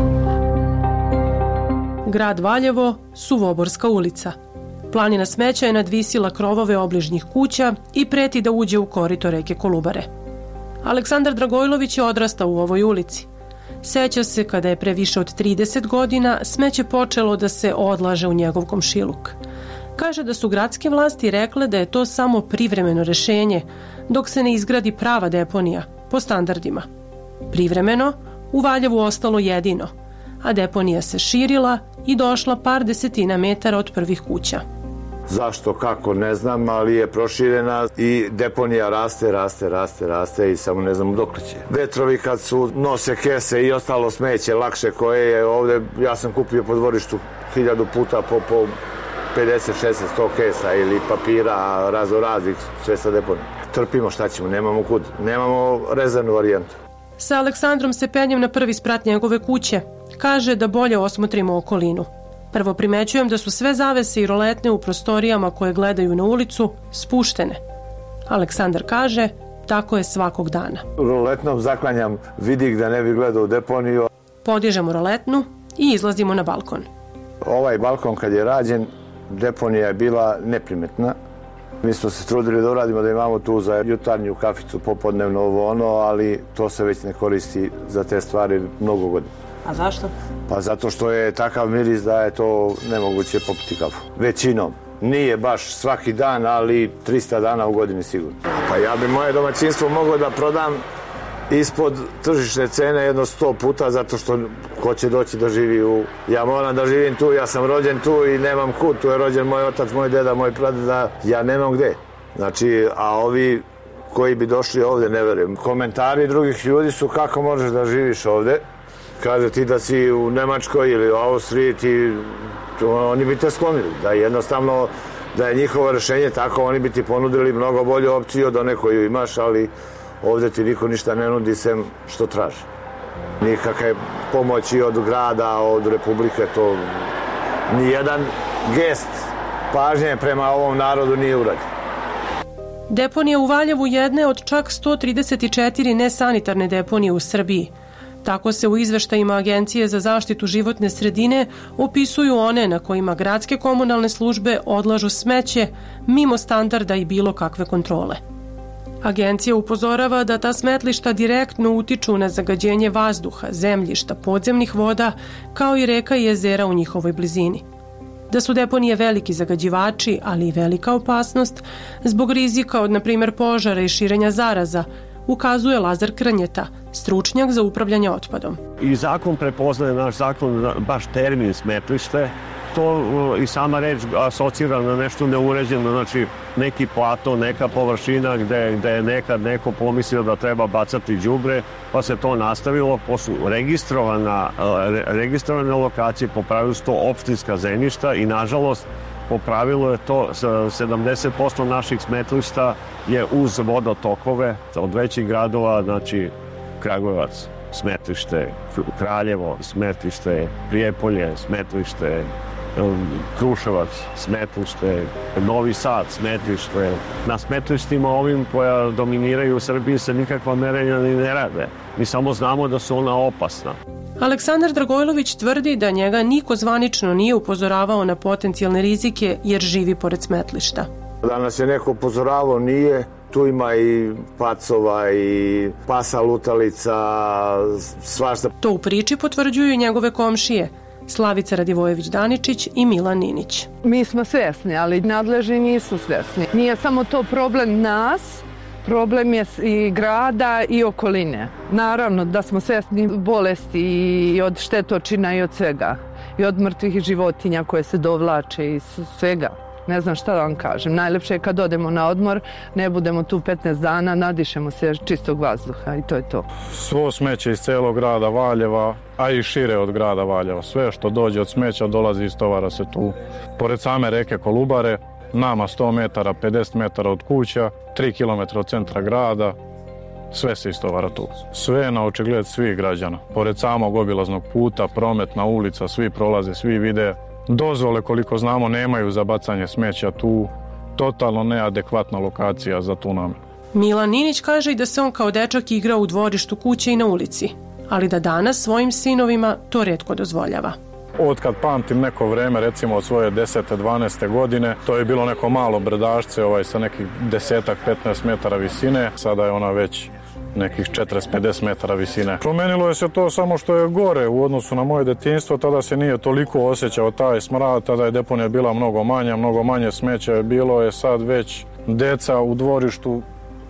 Grad Valjevo, Suvoborska ulica. Planina smeća je nadvisila krovove obližnjih kuća i preti da uđe u korito reke Kolubare. Aleksandar Dragojlović je odrastao u ovoj ulici. Seća se kada je pre više od trideset godina smeće počelo da se odlaže u njegov komšiluk. Kaže da su gradske vlasti rekle da je to samo privremeno rešenje, dok se ne izgradi prava deponija, po standardima. Privremeno, u Valjevu ostalo jedino, a deponija se širila i došla par desetina metara od prvih kuća. Zašto, kako, ne znam, ali je proširena i deponija raste, raste, raste, raste i samo ne znam dok će. Vetrovi kad su nose kese i ostalo smeće lakše koje je ovde, ja sam kupio po dvorištu hiljadu puta po, po pedeset, šezdeset, sto kesa ili papira raznoraznih, sve sa deponijom. Trpimo, šta ćemo, nemamo kud, nemamo rezervnu varijantu. Sa Aleksandrom se penjem na prvi sprat njegove kuće. Kaže da bolje osmotrimo okolinu. Prvo primećujem da su sve zavese i roletne u prostorijama koje gledaju na ulicu spuštene. Aleksandar kaže, tako je svakog dana. Roletnom zaklanjam vidik da ne bi gledao u deponiju. Podižemo roletnu i izlazimo na balkon. Ovaj balkon kad je rađen, deponija je bila neprimetna. Mi smo se trudili da uradimo da imamo tu za jutarnju kaficu, popodnevno ovo ono, ali to se već ne koristi za te stvari mnogo godina. A zašto? Pa zato što je takav miris da je to nemoguće popiti kafu. Većinom. Nije baš svaki dan, ali trista dana u godini sigurno. Pa ja bi moje domaćinstvo mogao da prodam ispod tržišne cene jedno sto puta, zato što ko će doći da živi u... Ja moram da živim tu, ja sam rođen tu i nemam kud, tu je rođen moj otac, moj deda, moj pradeda, ja nemam gde. Znači, a ovi koji bi došli ovde, ne verujem. Komentari drugih ljudi su kako možeš da živiš ovde. Kaže ti da si u Nemačkoj ili u Austriji, ti, oni bi te sklonili. Da jednostavno, da je njihovo rešenje tako, oni bi ti ponudili mnogo bolju opciju od one koju imaš, ali ovde ti niko ništa ne nudi sem što traži. Nikakve pomoći od grada, od republike, to nijedan gest pažnje prema ovom narodu nije urađen. Deponija u Valjevu jedne od čak sto trideset četiri nesanitarne deponije u Srbiji. Tako se u izveštajima Agencije za zaštitu životne sredine opisuju one na kojima gradske komunalne službe odlažu smeće mimo standarda i bilo kakve kontrole. Agencija upozorava da ta smetlišta direktno utiču na zagađenje vazduha, zemljišta, podzemnih voda, kao i reka i jezera u njihovoj blizini. Da su deponije veliki zagađivači, ali i velika opasnost, zbog rizika od, na primjer, požara i širenja zaraza, ukazuje Lazar Krnjeta, stručnjak za upravljanje otpadom. I zakon prepoznaje, naš zakon, baš termin smetlište to i sama reč asocira na nešto neuređeno, znači neki plato, neka površina gde, gde je nekad neko pomislio da treba bacati đubre, pa se to nastavilo, pa su registrovana, registrovane lokacije, po pravilu su to opštinska zemljišta i nažalost po pravilu je to sedamdeset posto naših smetlišta je uz vodotokove od većih gradova, znači Kragujevac, smetlište, Kraljevo, smetlište, Prijepolje, smetlište, Kruševac, smetlište, Novi Sad, smetlište. Na smetlištima ovim koja dominiraju u Srbiji se nikakva merenja ni ne rade. Mi samo znamo da su ona opasna. Aleksandar Dragojlović tvrdi da njega niko zvanično nije upozoravao na potencijalne rizike jer živi pored smetlišta. Da nas je neko upozoravao nije. Tu ima i pacova i pasa lutalica, svašta. To u priči potvrđuju i njegove komšije, Slavica Radivojević-Daničić i Milan Ninić. Mi smo svesni, ali nadležni nisu svesni. Nije samo to problem nas, problem je i grada i okoline. Naravno da smo svesni bolesti i od štetočina i od svega. I od mrtvih životinja koje se dovlače i svega. Ne znam šta da vam kažem. Najlepše je kad odemo na odmor, ne budemo tu petnaest dana, nadišemo se čistog vazduha i to je to. Svo smeće iz celog grada Valjeva, a i šire od grada Valjeva. Sve što dođe od smeća dolazi iz tovara se tu. Pored same reke Kolubare, nama sto metara, pedeset metara od kuća, tri kilometra od centra grada, sve se istovara tu. Sve na očigled svih građana. Pored samog obilaznog puta, prometna ulica, svi prolaze, svi vide. Dozvole, koliko znamo, nemaju za bacanje smeća tu. Totalno neadekvatna lokacija za tu namenu. Milan Ninić kaže i da se on kao dečak igrao u dvorištu kuće i na ulici, ali da danas svojim sinovima to retko dozvoljava. Od kad pamtim neko vreme, recimo od svoje desete dvanaeste godine, to je bilo neko malo brdašce ovaj, sa nekih desetak petnaest metara visine. Sada je ona već nekih četrdeset pedeset metara visine. Promenilo je se to samo što je gore u odnosu na moje detinjstvo, tada se nije toliko osjećao taj smrad, tada je deponija bila mnogo manja, mnogo manje smeća je bilo, je sad već deca u dvorištu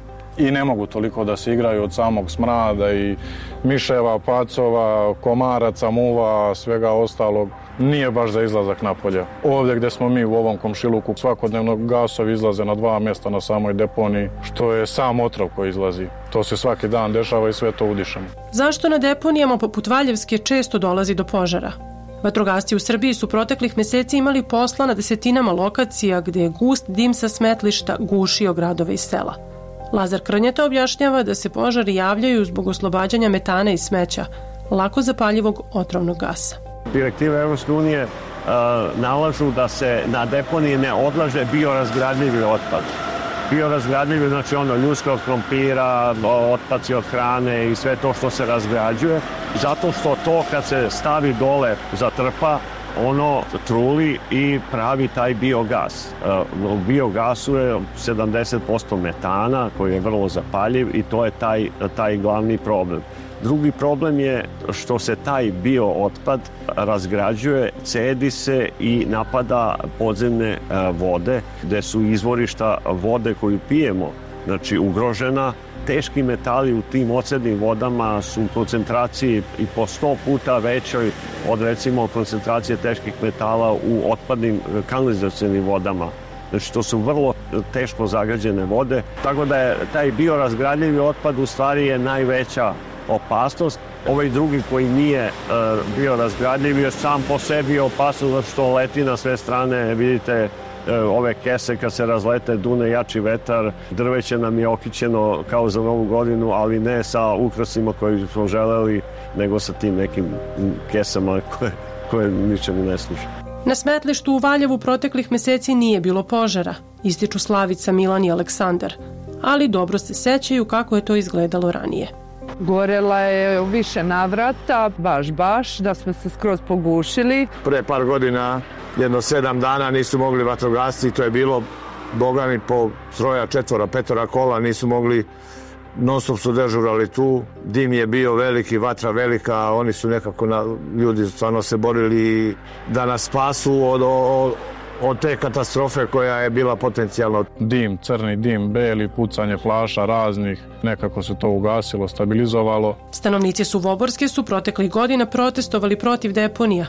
i ne mogu toliko da se igraju od samog smrada i miševa, pacova, komaraca, muva, svega ostalog. Nije baš za izlazak napolje. Ovdje gdje smo mi u ovom komšiluku svakodnevno gasovi izlaze na dva mjesta na samoj deponiji, što je sam otrov koji izlazi. To se svaki dan dešava i sve to udišemo. Zašto na deponijama poput Valjevske često dolazi do požara? Vatrogasci u Srbiji su proteklih mjeseci imali posla na desetinama lokacija gdje je gust dim sa smetlišta gušio gradove i sela. Lazar Krnjeta objašnjava da se požari javljaju zbog oslobađanja metana iz smeća, lako zapaljivog otrovnog gasa. Direktive Evropske unije uh, nalažu da se na deponiji ne odlaže biorazgradljivi otpad. Biorazgradljivi, znači ono ljuska od krompira, otpaci od hrane i sve to što se razgrađuje, zato što to kad se stavi dole zatrpa, ono truli i pravi taj biogas. U biogasu je sedamdeset posto metana koji je vrlo zapaljiv i to je taj, taj glavni problem. Drugi problem je što se taj biootpad razgrađuje, cedi se i napada podzemne vode, gde su izvorišta vode koju pijemo, znači ugrožena. Teški metali u tim ocednim vodama su u koncentraciji i po sto puta većoj od recimo koncentracije teških metala u otpadnim kanalizacionim vodama. Znači to su vrlo teško zagađene vode, tako da je taj biorazgradljivi otpad u stvari je najveća opasnost. Ovaj drugi koji nije uh, bio razgradljiv je sam po sebi opasnost zato što leti na sve strane, vidite uh, ove kese kad se razlete, dune jači vetar, drveće nam je okićeno kao za Novu godinu, ali ne sa ukrasima koji smo želeli, nego sa tim nekim kesama koje, koje ničemu ne služe. Na smetlištu u Valjevu proteklih mjeseci nije bilo požara, ističu Slavica, Milan i Aleksandar, ali dobro se sećaju kako je to izgledalo ranije. Gorela je u više navrata, baš, baš, da smo se skroz pogušili. Pre par godina, jedno sedam dana nisu mogli vatrogasci, to je bilo bogami po troja, četvora, petora kola, nisu mogli, non stop su dežurali tu, dim je bio veliki, vatra velika, oni su nekako, na, ljudi stvarno se borili da nas spasu od, od, od te katastrofe koja je bila potencijalno. Dim, crni dim, beli, pucanje flaša raznih, nekako se to ugasilo, stabilizovalo. Stanovnici Suvoborske su proteklih godina protestovali protiv deponija.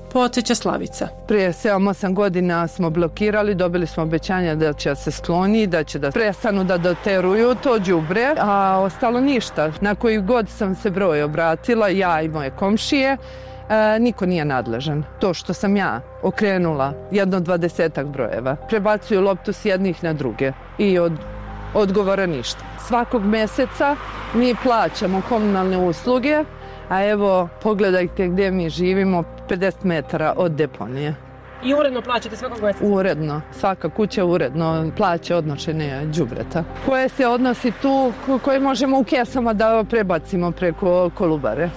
podsjeća Slavica. Prije sedam osam godina smo blokirali, dobili smo obećanja da će se skloni, da će da prestanu da doteruju to đubre, a ostalo ništa. Na koji god sam se broj obratila, ja i moje komšije, E, niko nije nadležan. To što sam ja okrenula jedno dvadesetak brojeva, prebacuju loptu s jednih na druge i od odgovora ništa. Svakog meseca mi plaćamo komunalne usluge, a evo pogledajte gdje mi živimo, pedeset metara od deponije. I uredno plaćate svakog meseca? Uredno. Svaka kuća uredno plaća odnošenje đubreta. Koje se odnosi tu, koje možemo u kesama da prebacimo preko Kolubare.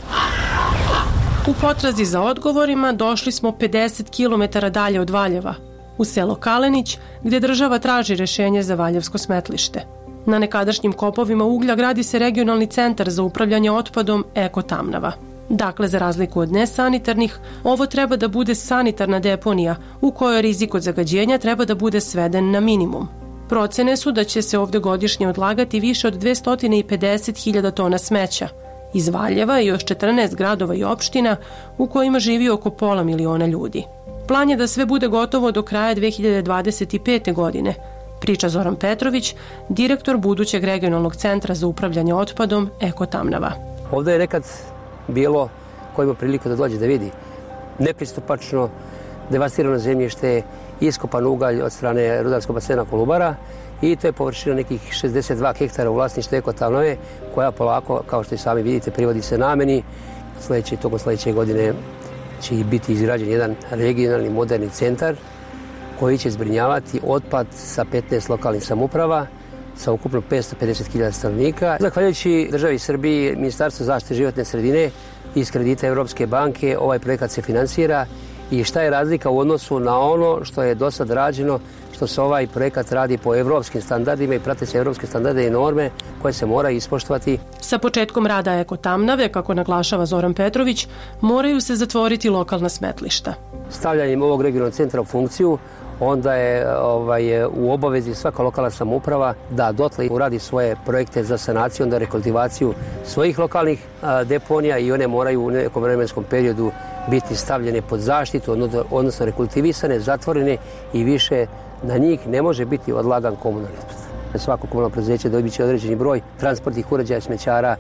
U potrazi za odgovorima došli smo pedeset kilometara dalje od Valjeva, u selo Kalenić, gdje država traži rješenje za valjevsko smetlište. Na nekadašnjim kopovima uglja gradi se regionalni centar za upravljanje otpadom Eko Tamnava. Dakle, za razliku od nesanitarnih, ovo treba da bude sanitarna deponija u kojoj rizik od zagađenja treba da bude sveden na minimum. Procene su da će se ovdje godišnje odlagati više od dvesta pedeset hiljada tona smeća iz Valjeva i još četrnaest gradova i opština u kojima živi oko pola miliona ljudi. Plan je da sve bude gotovo do kraja dve hiljade dvadeset pete. godine, priča Zoran Petrović, direktor budućeg regionalnog centra za upravljanje otpadom Eko Tamnava. Ovdje je nekad bilo, ko ima priliku da dođe da vidi, nepristupačno, devastirano zemljište, iskopan ugalj od strane rudarskog basena Kolubara i to je površina nekih šezdeset dva hektara u vlasništvu Eko Tamnave, koja polako, kao što i sami vidite, privodi se nameni. Sljedeće, tokom sljedeće godine će biti izgrađen jedan regionalni moderni centar koji će zbrinjavati otpad sa petnaest lokalnih samouprava sa ukupno petsto pedeset hiljada stanovnika. Zahvaljujući državi Srbiji, Ministarstvo zaštite životne sredine iz kredita Evropske banke, ovaj projekat se finansira. I šta je razlika u odnosu na ono što je do sad rađeno, što se ovaj projekat radi po evropskim standardima i prate se evropske standarde i norme koje se moraju ispoštovati. Sa početkom rada Eko Tamnave, kako naglašava Zoran Petrović, moraju se zatvoriti lokalna smetlišta. Stavljanjem ovog regionalnog centra u funkciju, onda je ovaj, u obavezi svaka lokalna samouprava da dotle uradi svoje projekte za sanaciju, onda rekultivaciju svojih lokalnih a, deponija i one moraju u nekom vremenskom periodu biti stavljene pod zaštitu, odnosno rekultivisane, zatvorene i više na njih ne može biti odlagan komunalni otpad. Svako komunalno preduzeće dobit će određeni broj transportnih uređaja, smećara,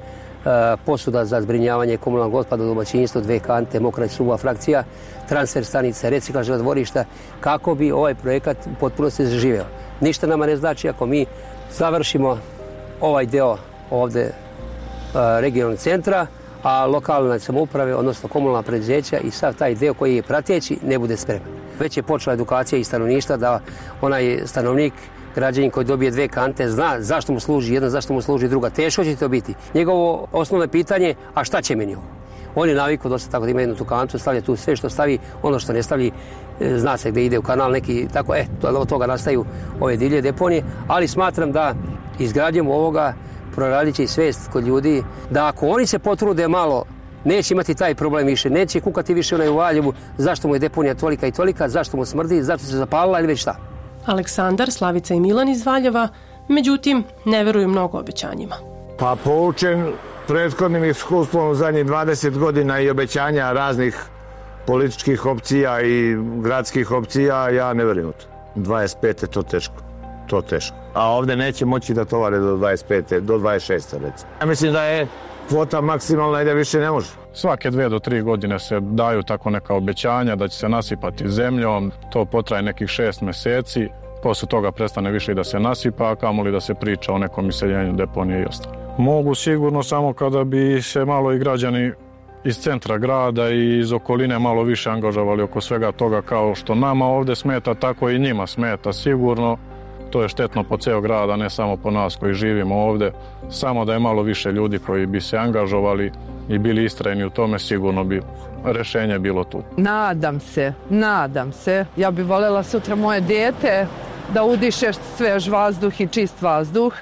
posuda za zbrinjavanje komunalnog otpada, domaćinstvo, dve kante, mokra i suva frakcija, transfer stanice, reciklažna dvorišta, kako bi ovaj projekat potpuno se zaživeo. Ništa nama ne znači ako mi završimo ovaj deo ovde regionalnog centra, a lokalne samouprave, odnosno komunalna preduzeća i sav taj deo koji je prateći ne bude spreman. Već je počela edukacija i stanovništva da onaj stanovnik, građanin koji dobije dve kante, zna zašto mu služi jedna, zašto mu služi druga. Teško će to biti. Njegovo osnovno pitanje, a šta će meni ovo? On je navikao dosta tako da ima jednu tu kantu, stavlja tu sve što stavi, ono što ne stavi, zna se gde ide u kanal neki, tako, e, od toga nastaju ove divlje deponije, ali smatram da izgradnjom ovoga proradit će i svest kod ljudi, da ako oni se potrude malo, neće imati taj problem više, neće kukati više onaj u Valjevu, zašto mu je deponija tolika i tolika, zašto mu smrdi, zašto se zapalila ili već šta. Aleksandar, Slavica i Milan iz Valjeva, međutim, ne veruju mnogo obećanjima. Pa poučen prethodnim iskustvom u zadnjih dvadeset godina i obećanja raznih političkih opcija i gradskih opcija, ja ne verujem u to. dvadeset pete to teško, to teško. A ovde neće moći da tovare do dvadeset pete, do dvadeset šeste recimo. Ja mislim da je kvota maksimalna i da više ne može. Svake dve do tri godine se daju tako neka obećanja da će se nasipati zemljom, to potraje nekih šest meseci, posle toga prestane više i da se nasipa, a kamoli da se priča o nekom iseljenju deponije i ostalo. Mogu sigurno samo kada bi se malo i građani iz centra grada i iz okoline malo više angažovali oko svega toga, kao što nama ovde smeta, tako i njima smeta sigurno. To je štetno po ceo grada, ne samo po nas koji živimo ovde. Samo da je malo više ljudi koji bi se angažovali i bili istrajni u tome, sigurno bi rešenje bilo tu. Nadam se, nadam se. Ja bih voljela sutra moje dijete da udiše svež vazduh i čist vazduh.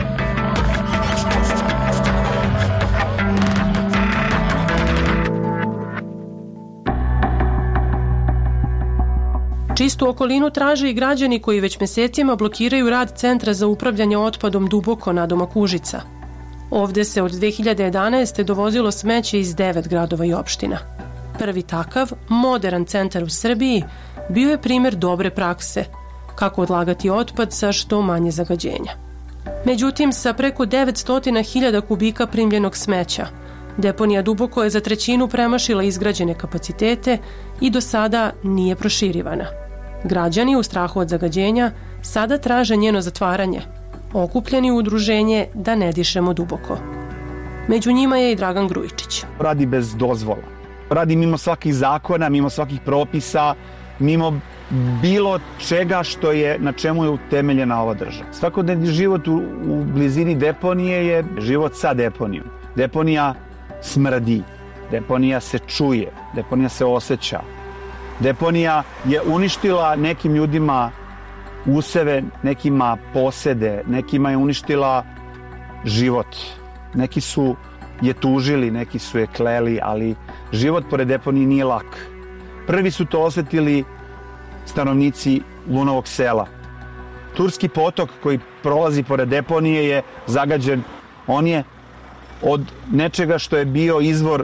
Čistu okolinu traže i građani koji već mesecima blokiraju rad Centra za upravljanje otpadom Duboko nadomak Užica. Ovde se od dve hiljade jedanaeste. dovozilo smeće iz devet gradova i opština. Prvi takav, moderan centar u Srbiji, bio je primjer dobre prakse, kako odlagati otpad sa što manje zagađenja. Međutim, sa preko devetsto hiljada kubika primljenog smeća, deponija Duboko je za trećinu premašila izgrađene kapacitete i do sada nije proširivana. Građani u strahu od zagađenja sada traže njeno zatvaranje, okupljeni u udruženje Da ne dišemo duboko. Među njima je i Dragan Grujičić. Radi bez dozvola. Radi mimo svakih zakona, mimo svakih propisa, mimo bilo čega što je, na čemu je utemeljena ova država. Svakodnevni život u, u blizini deponije je život sa deponijom. Deponija smrdi, deponija se čuje, deponija se osjeća. Deponija je uništila nekim ljudima useve, nekima posede, nekima je uništila život. Neki su je tužili, neki su je kleli, ali život pored deponije nije lak. Prvi su to osjetili stanovnici Lunovog sela. Turski potok koji prolazi pored deponije je zagađen. On je od nečega što je bio izvor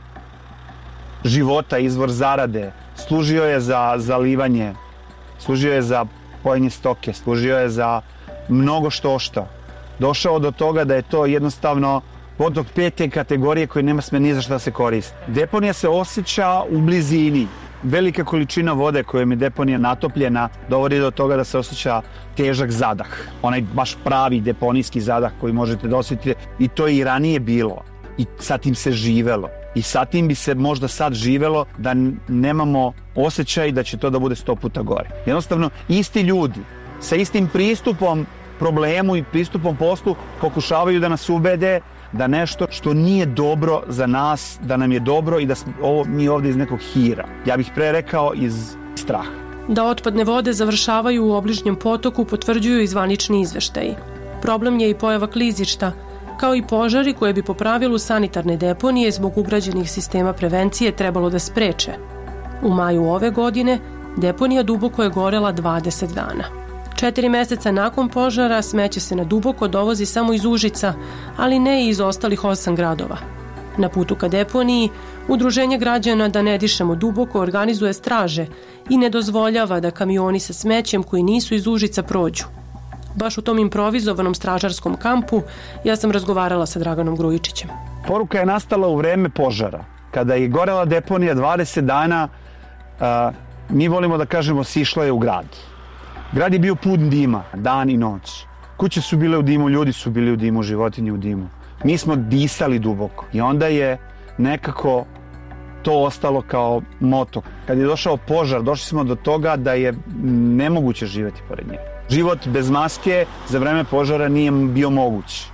života, izvor zarade. Služio je za zalivanje, služio je za pojenje stoke, služio je za mnogo što što. Došao do toga da je to jednostavno potok pete kategorije koji nema sme ni za šta se koristi. Deponija se osjeća u blizini. Velika količina vode kojom je deponija natopljena dovodi do toga da se osjeća težak zadah. Onaj baš pravi deponijski zadah koji možete da osjetite. I to je i ranije bilo. I sa tim se živelo. I sa tim bi se možda sad živelo da nemamo osjećaj da će to da bude sto puta gore. Jednostavno, isti ljudi sa istim pristupom problemu i pristupom poslu pokušavaju da nas ubede da nešto što nije dobro za nas, da nam je dobro i da smo ovo mi ovdje iz nekog hira. Ja bih pre rekao iz straha. Da otpadne vode završavaju u obližnjem potoku potvrđuju i zvanični izveštaji. Problem je i pojava klizišta, kao i požari koje bi po pravilu sanitarne deponije zbog ugrađenih sistema prevencije trebalo da spreče. U maju ove godine deponija Duboko je gorela dvadeset dana. Četiri meseca nakon požara smeće se na Duboko dovozi samo iz Užica, ali ne i iz ostalih osam gradova. Na putu ka deponiji, Udruženje građana Da ne dišemo duboko organizuje straže i ne dozvoljava da kamioni sa smećem koji nisu iz Užica prođu. Baš u tom improvizovanom stražarskom kampu ja sam razgovarala sa Draganom Grujičićem. Poruka je nastala u vreme požara. Kada je gorela deponija dvadeset dana, a, mi volimo da kažemo sišla je u grad. Grad je bio pun dima, dan i noć. Kuće su bile u dimu, ljudi su bili u dimu, životinje u dimu. Mi smo disali duboko i onda je nekako to ostalo kao moto. Kad je došao požar, došli smo do toga da je nemoguće živjeti pored njega. Život bez maske za vreme požara nije bio moguć.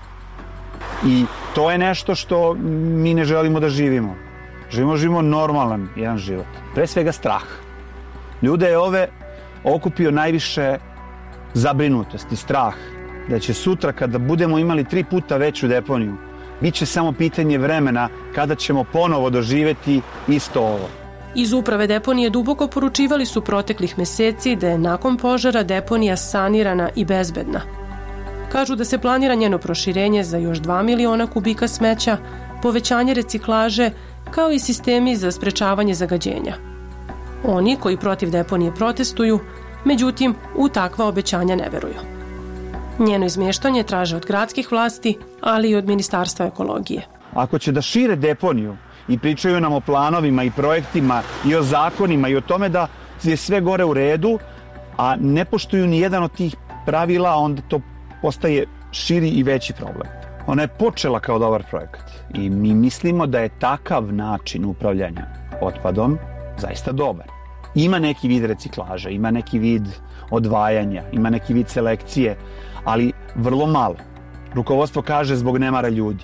I to je nešto što mi ne želimo da živimo. Živimo, živimo normalan jedan život. Pre svega strah. Ljude je ove okupio najviše zabrinutost i strah da će sutra kada budemo imali tri puta veću deponiju, bit će samo pitanje vremena kada ćemo ponovo doživjeti isto ovo. Iz uprave deponije Duboko poručivali su proteklih meseci da je nakon požara deponija sanirana i bezbedna. Kažu da se planira njeno proširenje za još dva miliona kubika smeća, povećanje reciklaže, kao i sistemi za sprečavanje zagađenja. Oni koji protiv deponije protestuju, međutim, u takva obećanja ne veruju. Njeno izmještanje traže od gradskih vlasti, ali i od Ministarstva ekologije. Ako će da šire deponiju i pričaju nam o planovima i projektima i o zakonima i o tome da je sve gore u redu, a ne poštuju ni jedan od tih pravila, onda to postaje širi i veći problem. Ona je počela kao dobar projekat i mi mislimo da je takav način upravljanja otpadom zaista dobar. Ima neki vid reciklaže, ima neki vid odvajanja, ima neki vid selekcije, ali vrlo malo. Rukovodstvo kaže zbog nemara ljudi.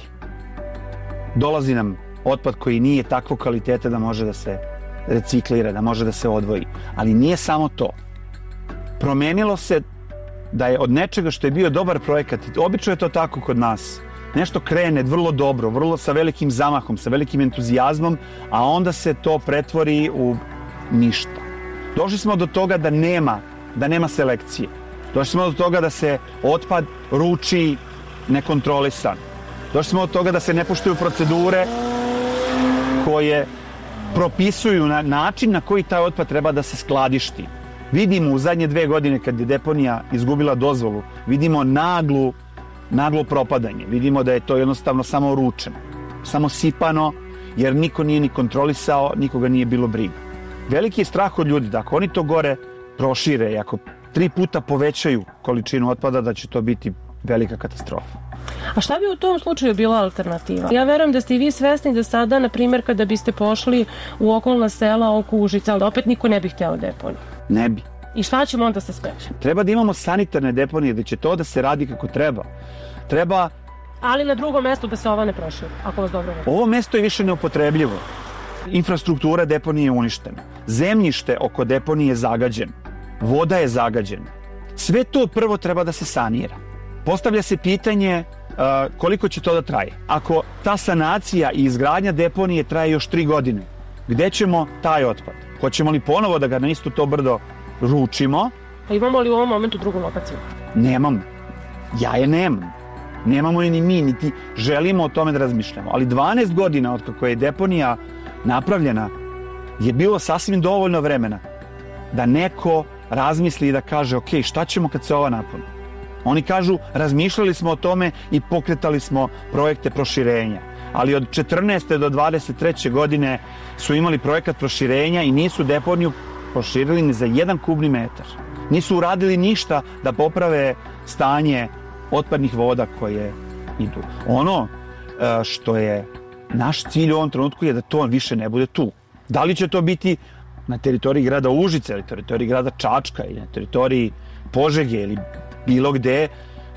Dolazi nam otpad koji nije takvog kvaliteta da može da se reciklira, da može da se odvoji. Ali nije samo to. Promenilo se da je od nečega što je bio dobar projekat, obično je to tako kod nas, nešto krene vrlo dobro, vrlo sa velikim zamahom, sa velikim entuzijazmom, a onda se to pretvori u ništa. Došli smo do toga da nema, da nema selekcije. Došli smo do toga da se otpad ruči nekontrolisan. Došli smo do toga da se ne poštuju procedure koje propisuju na način na koji taj otpad treba da se skladišti. Vidimo u zadnje dve godine kad je deponija izgubila dozvolu, vidimo naglu, naglo propadanje. Vidimo da je to jednostavno samo ručeno, samo sipano, jer niko nije ni kontrolisao, nikoga nije bilo briga. Veliki je strah od ljudi da ako oni to gore prošire i ako tri puta povećaju količinu otpada, da će to biti velika katastrofa. A šta bi u tom slučaju bila alternativa? Ja verujem da ste i vi svesni da sada, na primjer, kada biste pošli u okolna sela oko Užica, ali opet niko ne bi hteo deponiju. Ne bi. I šta ćemo onda sa smećem? Treba da imamo sanitarne deponije, da će to da se radi kako treba. Treba... Ali na drugom mestu da se ova ne proširi, ako vas dobro već. Ovo mesto je više neupotrebljivo. Infrastruktura deponije je uništena. Zemljište oko deponije je zagađeno. Voda je zagađena. Sve to prvo treba da se sanira. Postavlja se pitanje uh, koliko će to da traje. Ako ta sanacija i izgradnja deponije traje još tri godine, gde ćemo taj otpad? Hoćemo li ponovo da ga na isto to brdo ručimo? A imamo li u ovom momentu drugu lokaciju? Nemamo. Ja je nemam. Nemamo je ni mi, niti želimo o tome da razmišljamo. Ali dvanaest godina od kako je deponija napravljena je bilo sasvim dovoljno vremena da neko razmisli i da kaže ok, šta ćemo kad se ova napuni? Oni kažu, razmišljali smo o tome i pokretali smo projekte proširenja. Ali od četrnaeste do dvadeset treće godine su imali projekat proširenja i nisu deponiju proširili ni za jedan kubni metar. Nisu uradili ništa da poprave stanje otpadnih voda koje idu. Ono što je naš cilj u ovom trenutku je da to više ne bude tu. Da li će to biti na teritoriji grada Užice ili teritoriji grada Čačka ili na teritoriji Požege ili bilo gde,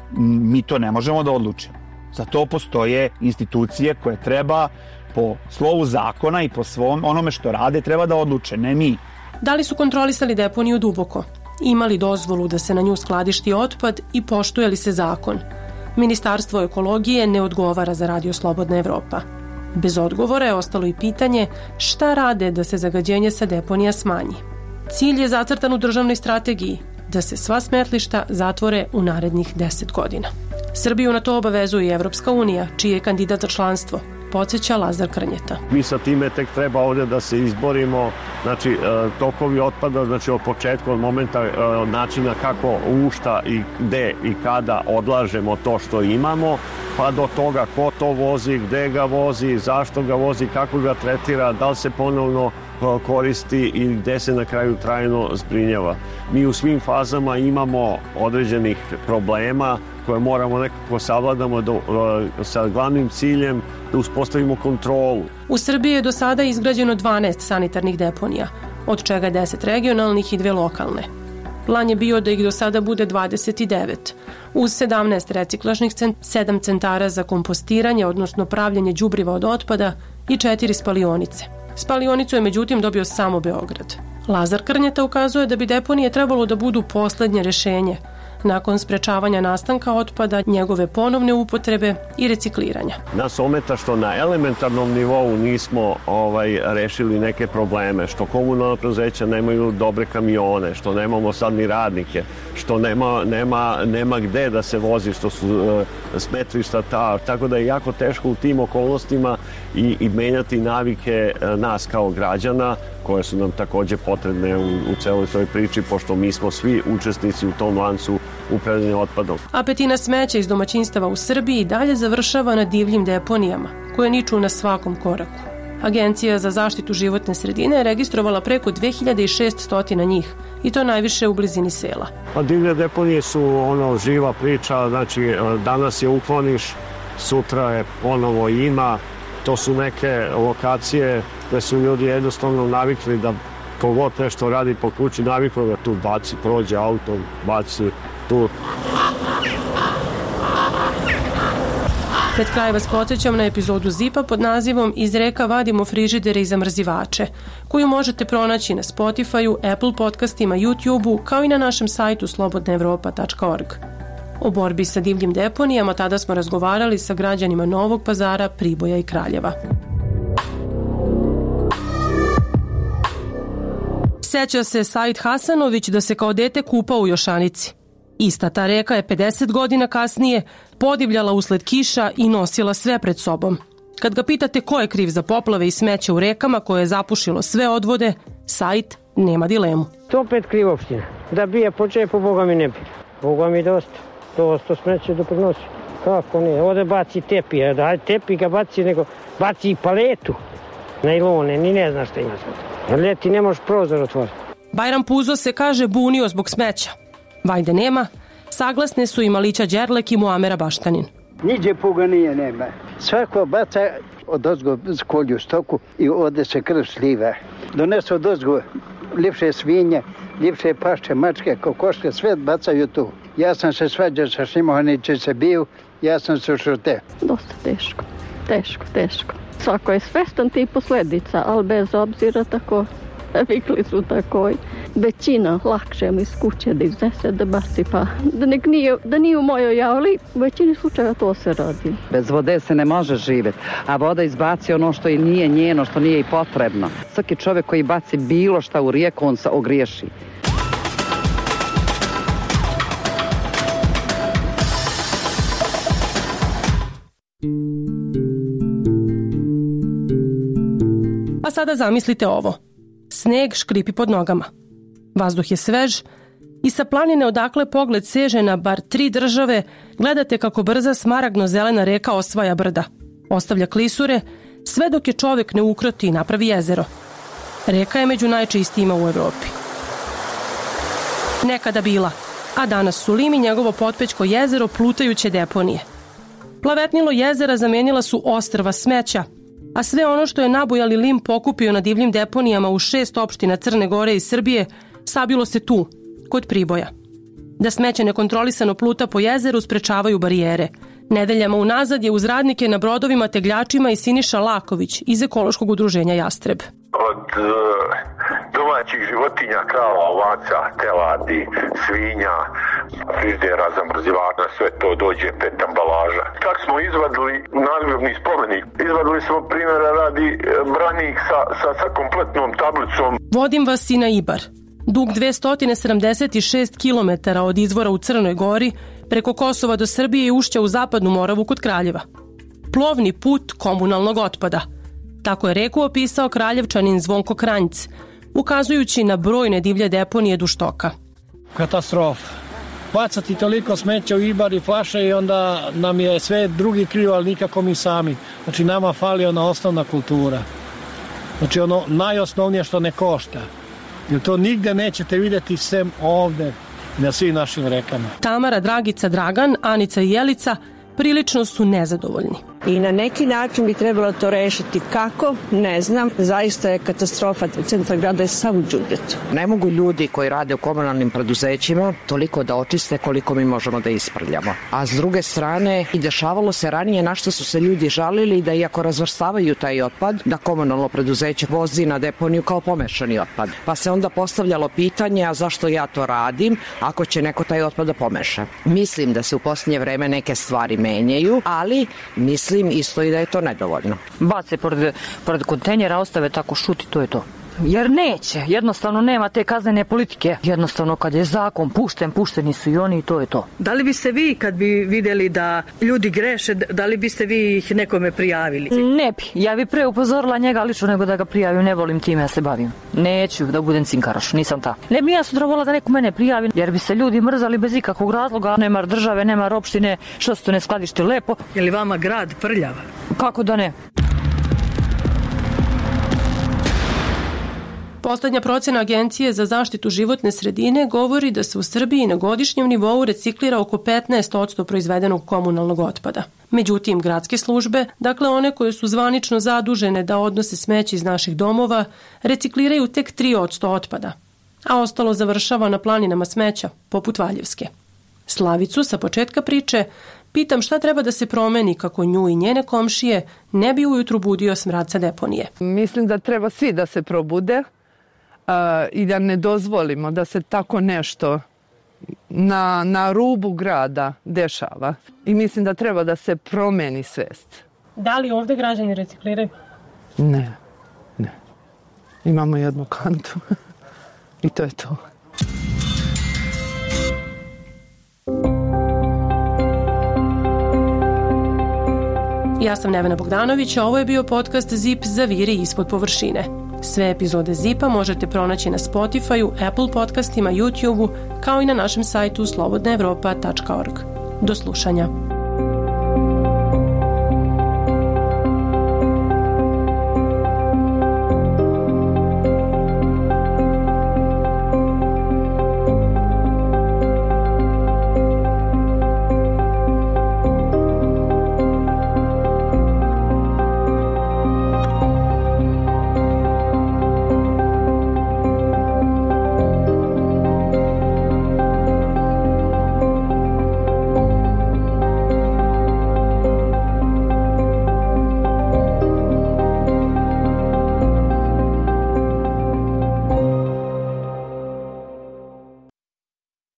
mi to ne možemo da odlučimo. Za to postoje institucije koje treba po slovu zakona i po svom onome što rade treba da odluče, ne mi. Da li su kontrolisali deponiju duboko? Imali dozvolu da se na nju skladišti otpad i poštuje li se zakon? Ministarstvo ekologije ne odgovara za Radio Slobodna Evropa. Bez odgovora je ostalo i pitanje šta rade da se zagađenje sa deponija smanji. Cilj je zacrtan u državnoj strategiji, da se sva smetlišta zatvore u narednih deset godina. Srbiju na to obavezuje i Evropska unija, čiji je kandidat za članstvo, podsjeća Lazar Krnjeta. Mi sa time tek treba ovdje da se izborimo, znači tokovi otpada, znači od početka, od momenta, od načina kako, u šta i gde i kada odlažemo to što imamo, pa do toga ko to vozi, gde ga vozi, zašto ga vozi, kako ga tretira, da li se ponovno koristi i gde se na kraju trajno zbrinjava. Mi u svim fazama imamo određenih problema koje moramo nekako savladamo do, sa glavnim ciljem da uspostavimo kontrolu. U Srbiji je do sada izgrađeno dvanaest sanitarnih deponija, od čega deset regionalnih i dve lokalne. Plan je bio da ih do sada bude dvadeset devet, uz sedamnaest reciklažnih centara, sedam centara za kompostiranje, odnosno pravljenje đubriva od otpada i četiri spalionice. Spalionicu je međutim dobio samo Beograd. Lazar Krnjeta ukazuje da bi deponije trebalo da budu poslednje rešenje, nakon sprečavanja nastanka otpada, njegove ponovne upotrebe i recikliranja. Nas ometa što na elementarnom nivou nismo ovaj, rešili neke probleme, što komunalna preduzeća nemaju dobre kamione, što nemamo sad ni radnike, što nema, nema, nema gde da se vozi, što su uh, smetlišta ta, tako da je jako teško u tim okolnostima i, i menjati navike uh, nas kao građana, koje su nam takođe potrebne u, u celoj toj priči, pošto mi smo svi učesnici u tom lancu upravljanja otpadom. A petina smeća iz domaćinstava u Srbiji dalje završava na divljim deponijama, koje niču na svakom koraku. Agencija za zaštitu životne sredine je registrovala preko dve hiljade šesto njih, i to najviše u blizini sela. A divlje deponije su ono živa priča, znači danas je ukloniš, sutra je ponovo ima. To su neke lokacije gde su ljudi jednostavno navikli da kogod nešto radi po kući, navikli da tu baci, prođe auto, baci tu. Pred kraj vas podsjećam na epizodu Zipa pod nazivom Iz reka vadimo frižidere i zamrzivače, koju možete pronaći na Spotify-u, Apple podcastima, YouTube-u, kao i na našem sajtu slobodna evropa tačka org. O borbi sa divljim deponijama tada smo razgovarali sa građanima Novog Pazara, Priboja i Kraljeva. Seća se Said Hasanović da se kao dete kupao u Jošanici. Ista ta reka je pedeset godina kasnije podivljala usled kiša i nosila sve pred sobom. Kad ga pitate ko je kriv za poplave i smeće u rekama koje je zapušilo sve odvode, Sajt nema dilemu. To opet kriva opština. Da bi je po džepu, Boga mi ne bi. Boga mi dosta. Dosta smeće doprinosi. Kako ne? Ode baci tepi. Daj tepi ga baci, nego baci i paletu. Najlone, ni ne znaš šta ima sad. Ljeti ne možeš prozor otvoriti. Bajram Puzo se, kaže, bunio zbog smeća. Vajde nema. Saglasne su i Malića Đerlek i Muamera Baštanin. Niđe puga nije nema. Svako baca od ozgo kolju stoku i ode se krv sliva. Donesu od ozgo ljepše svinje, ljepše pašće, mačke, kokoške, sve bacaju tu. Ja sam se svađao sa Šimohaniće se bio, ja sam se šute. Dosta teško, teško, teško. Svako je svestan tih posledica, ali bez obzira tako, vikli su tako. Većina lakše mu iz kuće da iznese, da baci, pa da, nek nije, da nije u mojoj javli, u većini slučaja to se radi. Bez vode se ne može živjeti, a voda izbaci ono što i nije njeno, što nije i potrebno. Svaki čovjek koji baci bilo šta u rijeku, on se ogriješi. A sada zamislite ovo. Sneg škripi pod nogama. Vazduh je svež i sa planine odakle pogled seže na bar tri države gledate kako brza smaragno-zelena reka osvaja brda. Ostavlja klisure, sve dok je čovjek ne ukroti i napravi jezero. Reka je među najčistijima u Evropi. Nekada bila, a danas su Lim i njegovo potpećko jezero plutajuće deponije. Plavetnilo jezera zamenila su ostrva smeća, a sve ono što je nabujali Lim pokupio na divljim deponijama u šest opština Crne Gore i Srbije sabilo se tu, kod Priboja. Da smeće nekontrolisano pluta po jezeru sprečavaju barijere. Nedeljama unazad je uz radnike na brodovima tegljačima i Siniša Laković iz ekološkog udruženja Jastreb. Od uh, domaćih životinja, krava, ovaca, teladi, svinja, friždera, zamrzivača, sve to dođe pet ambalaža. Čak smo izvadili nadgrobni spomenik. Izvadili smo primjera radi branik sa, sa, sa kompletnom tablicom. Vodim vas i na Ibar. Dug dvesta sedamdeset šest kilometara od izvora u Crnoj Gori, preko Kosova do Srbije i ušća u zapadnu Moravu kod Kraljeva. Plovni put komunalnog otpada. Tako je reku opisao Kraljevčanin Zvonko Kranjc, ukazujući na brojne divlje deponije duž toka. Katastrofa. Bacati toliko smeća u Ibar i flaše i onda nam je sve drugi krivo, ali nikako mi sami. Znači nama fali ona osnovna kultura. Znači ono najosnovnije što ne košta. Jer to nigde nećete vidjeti sem ovde na svim našim rekama. Tamara, Dragica, Dragan, Anica i Jelica prilično su nezadovoljni. I na neki način bi trebalo to rešiti. Kako? Ne znam. Zaista je katastrofa. Centar grada je sav u đubritu. Ne mogu ljudi koji rade u komunalnim preduzećima toliko da očiste koliko mi možemo da isprljamo. A s druge strane, i dešavalo se ranije na što su se ljudi žalili da iako razvrstavaju taj otpad, da komunalno preduzeće vozi na deponiju kao pomešani otpad. Pa se onda postavljalo pitanje, a zašto ja to radim ako će neko taj otpad da pomeša? Mislim da se u posljednje vreme neke stvari menjaju, ali mislim isto i da je to nedovoljno. Bace pored, pored kontejnera, ostave tako šuti, to je to. Jer neće, jednostavno nema te kaznene politike. Jednostavno kad je zakon pušten, pušteni su i oni i to je to. Da li biste vi kad bi vidjeli da ljudi greše, da li biste vi ih nekome prijavili? Ne bi, ja bi pre upozorila njega lično nego da ga prijavim, ne volim time ja se bavim. Neću da budem cinkaraš, nisam ta. Ne bi ja sutra volila da neko mene prijavi, jer bi se ljudi mrzali bez ikakvog razloga. Nemar države, nemar opštine, što se to ne skladište lepo. Je li vama grad prljav? Kako da ne? Poslednja procena Agencije za zaštitu životne sredine govori da se u Srbiji na godišnjem nivou reciklira oko petnaest posto proizvedenog komunalnog otpada. Međutim, gradske službe, dakle one koje su zvanično zadužene da odnose smeće iz naših domova, recikliraju tek tri posto otpada, a ostalo završava na planinama smeća, poput Valjevske. Slavicu sa početka priče pitam šta treba da se promeni kako nju i njene komšije ne bi ujutru budio smrad sa deponije. Mislim da treba svi da se probude uh, i da ne dozvolimo da se tako nešto na, na rubu grada dešava. I mislim da treba da se promeni svest. Da li ovde građani recikliraju? Ne, ne. Imamo jednu kantu i to je to. Ja sam Nevena Bogdanović, a ovo je bio podcast Zip Zaviri ispod površine. Sve epizode Zipa možete pronaći na Spotify-u, Apple podcastima, YouTube-u, kao i na našem sajtu slobodna evropa tačka org. Do slušanja.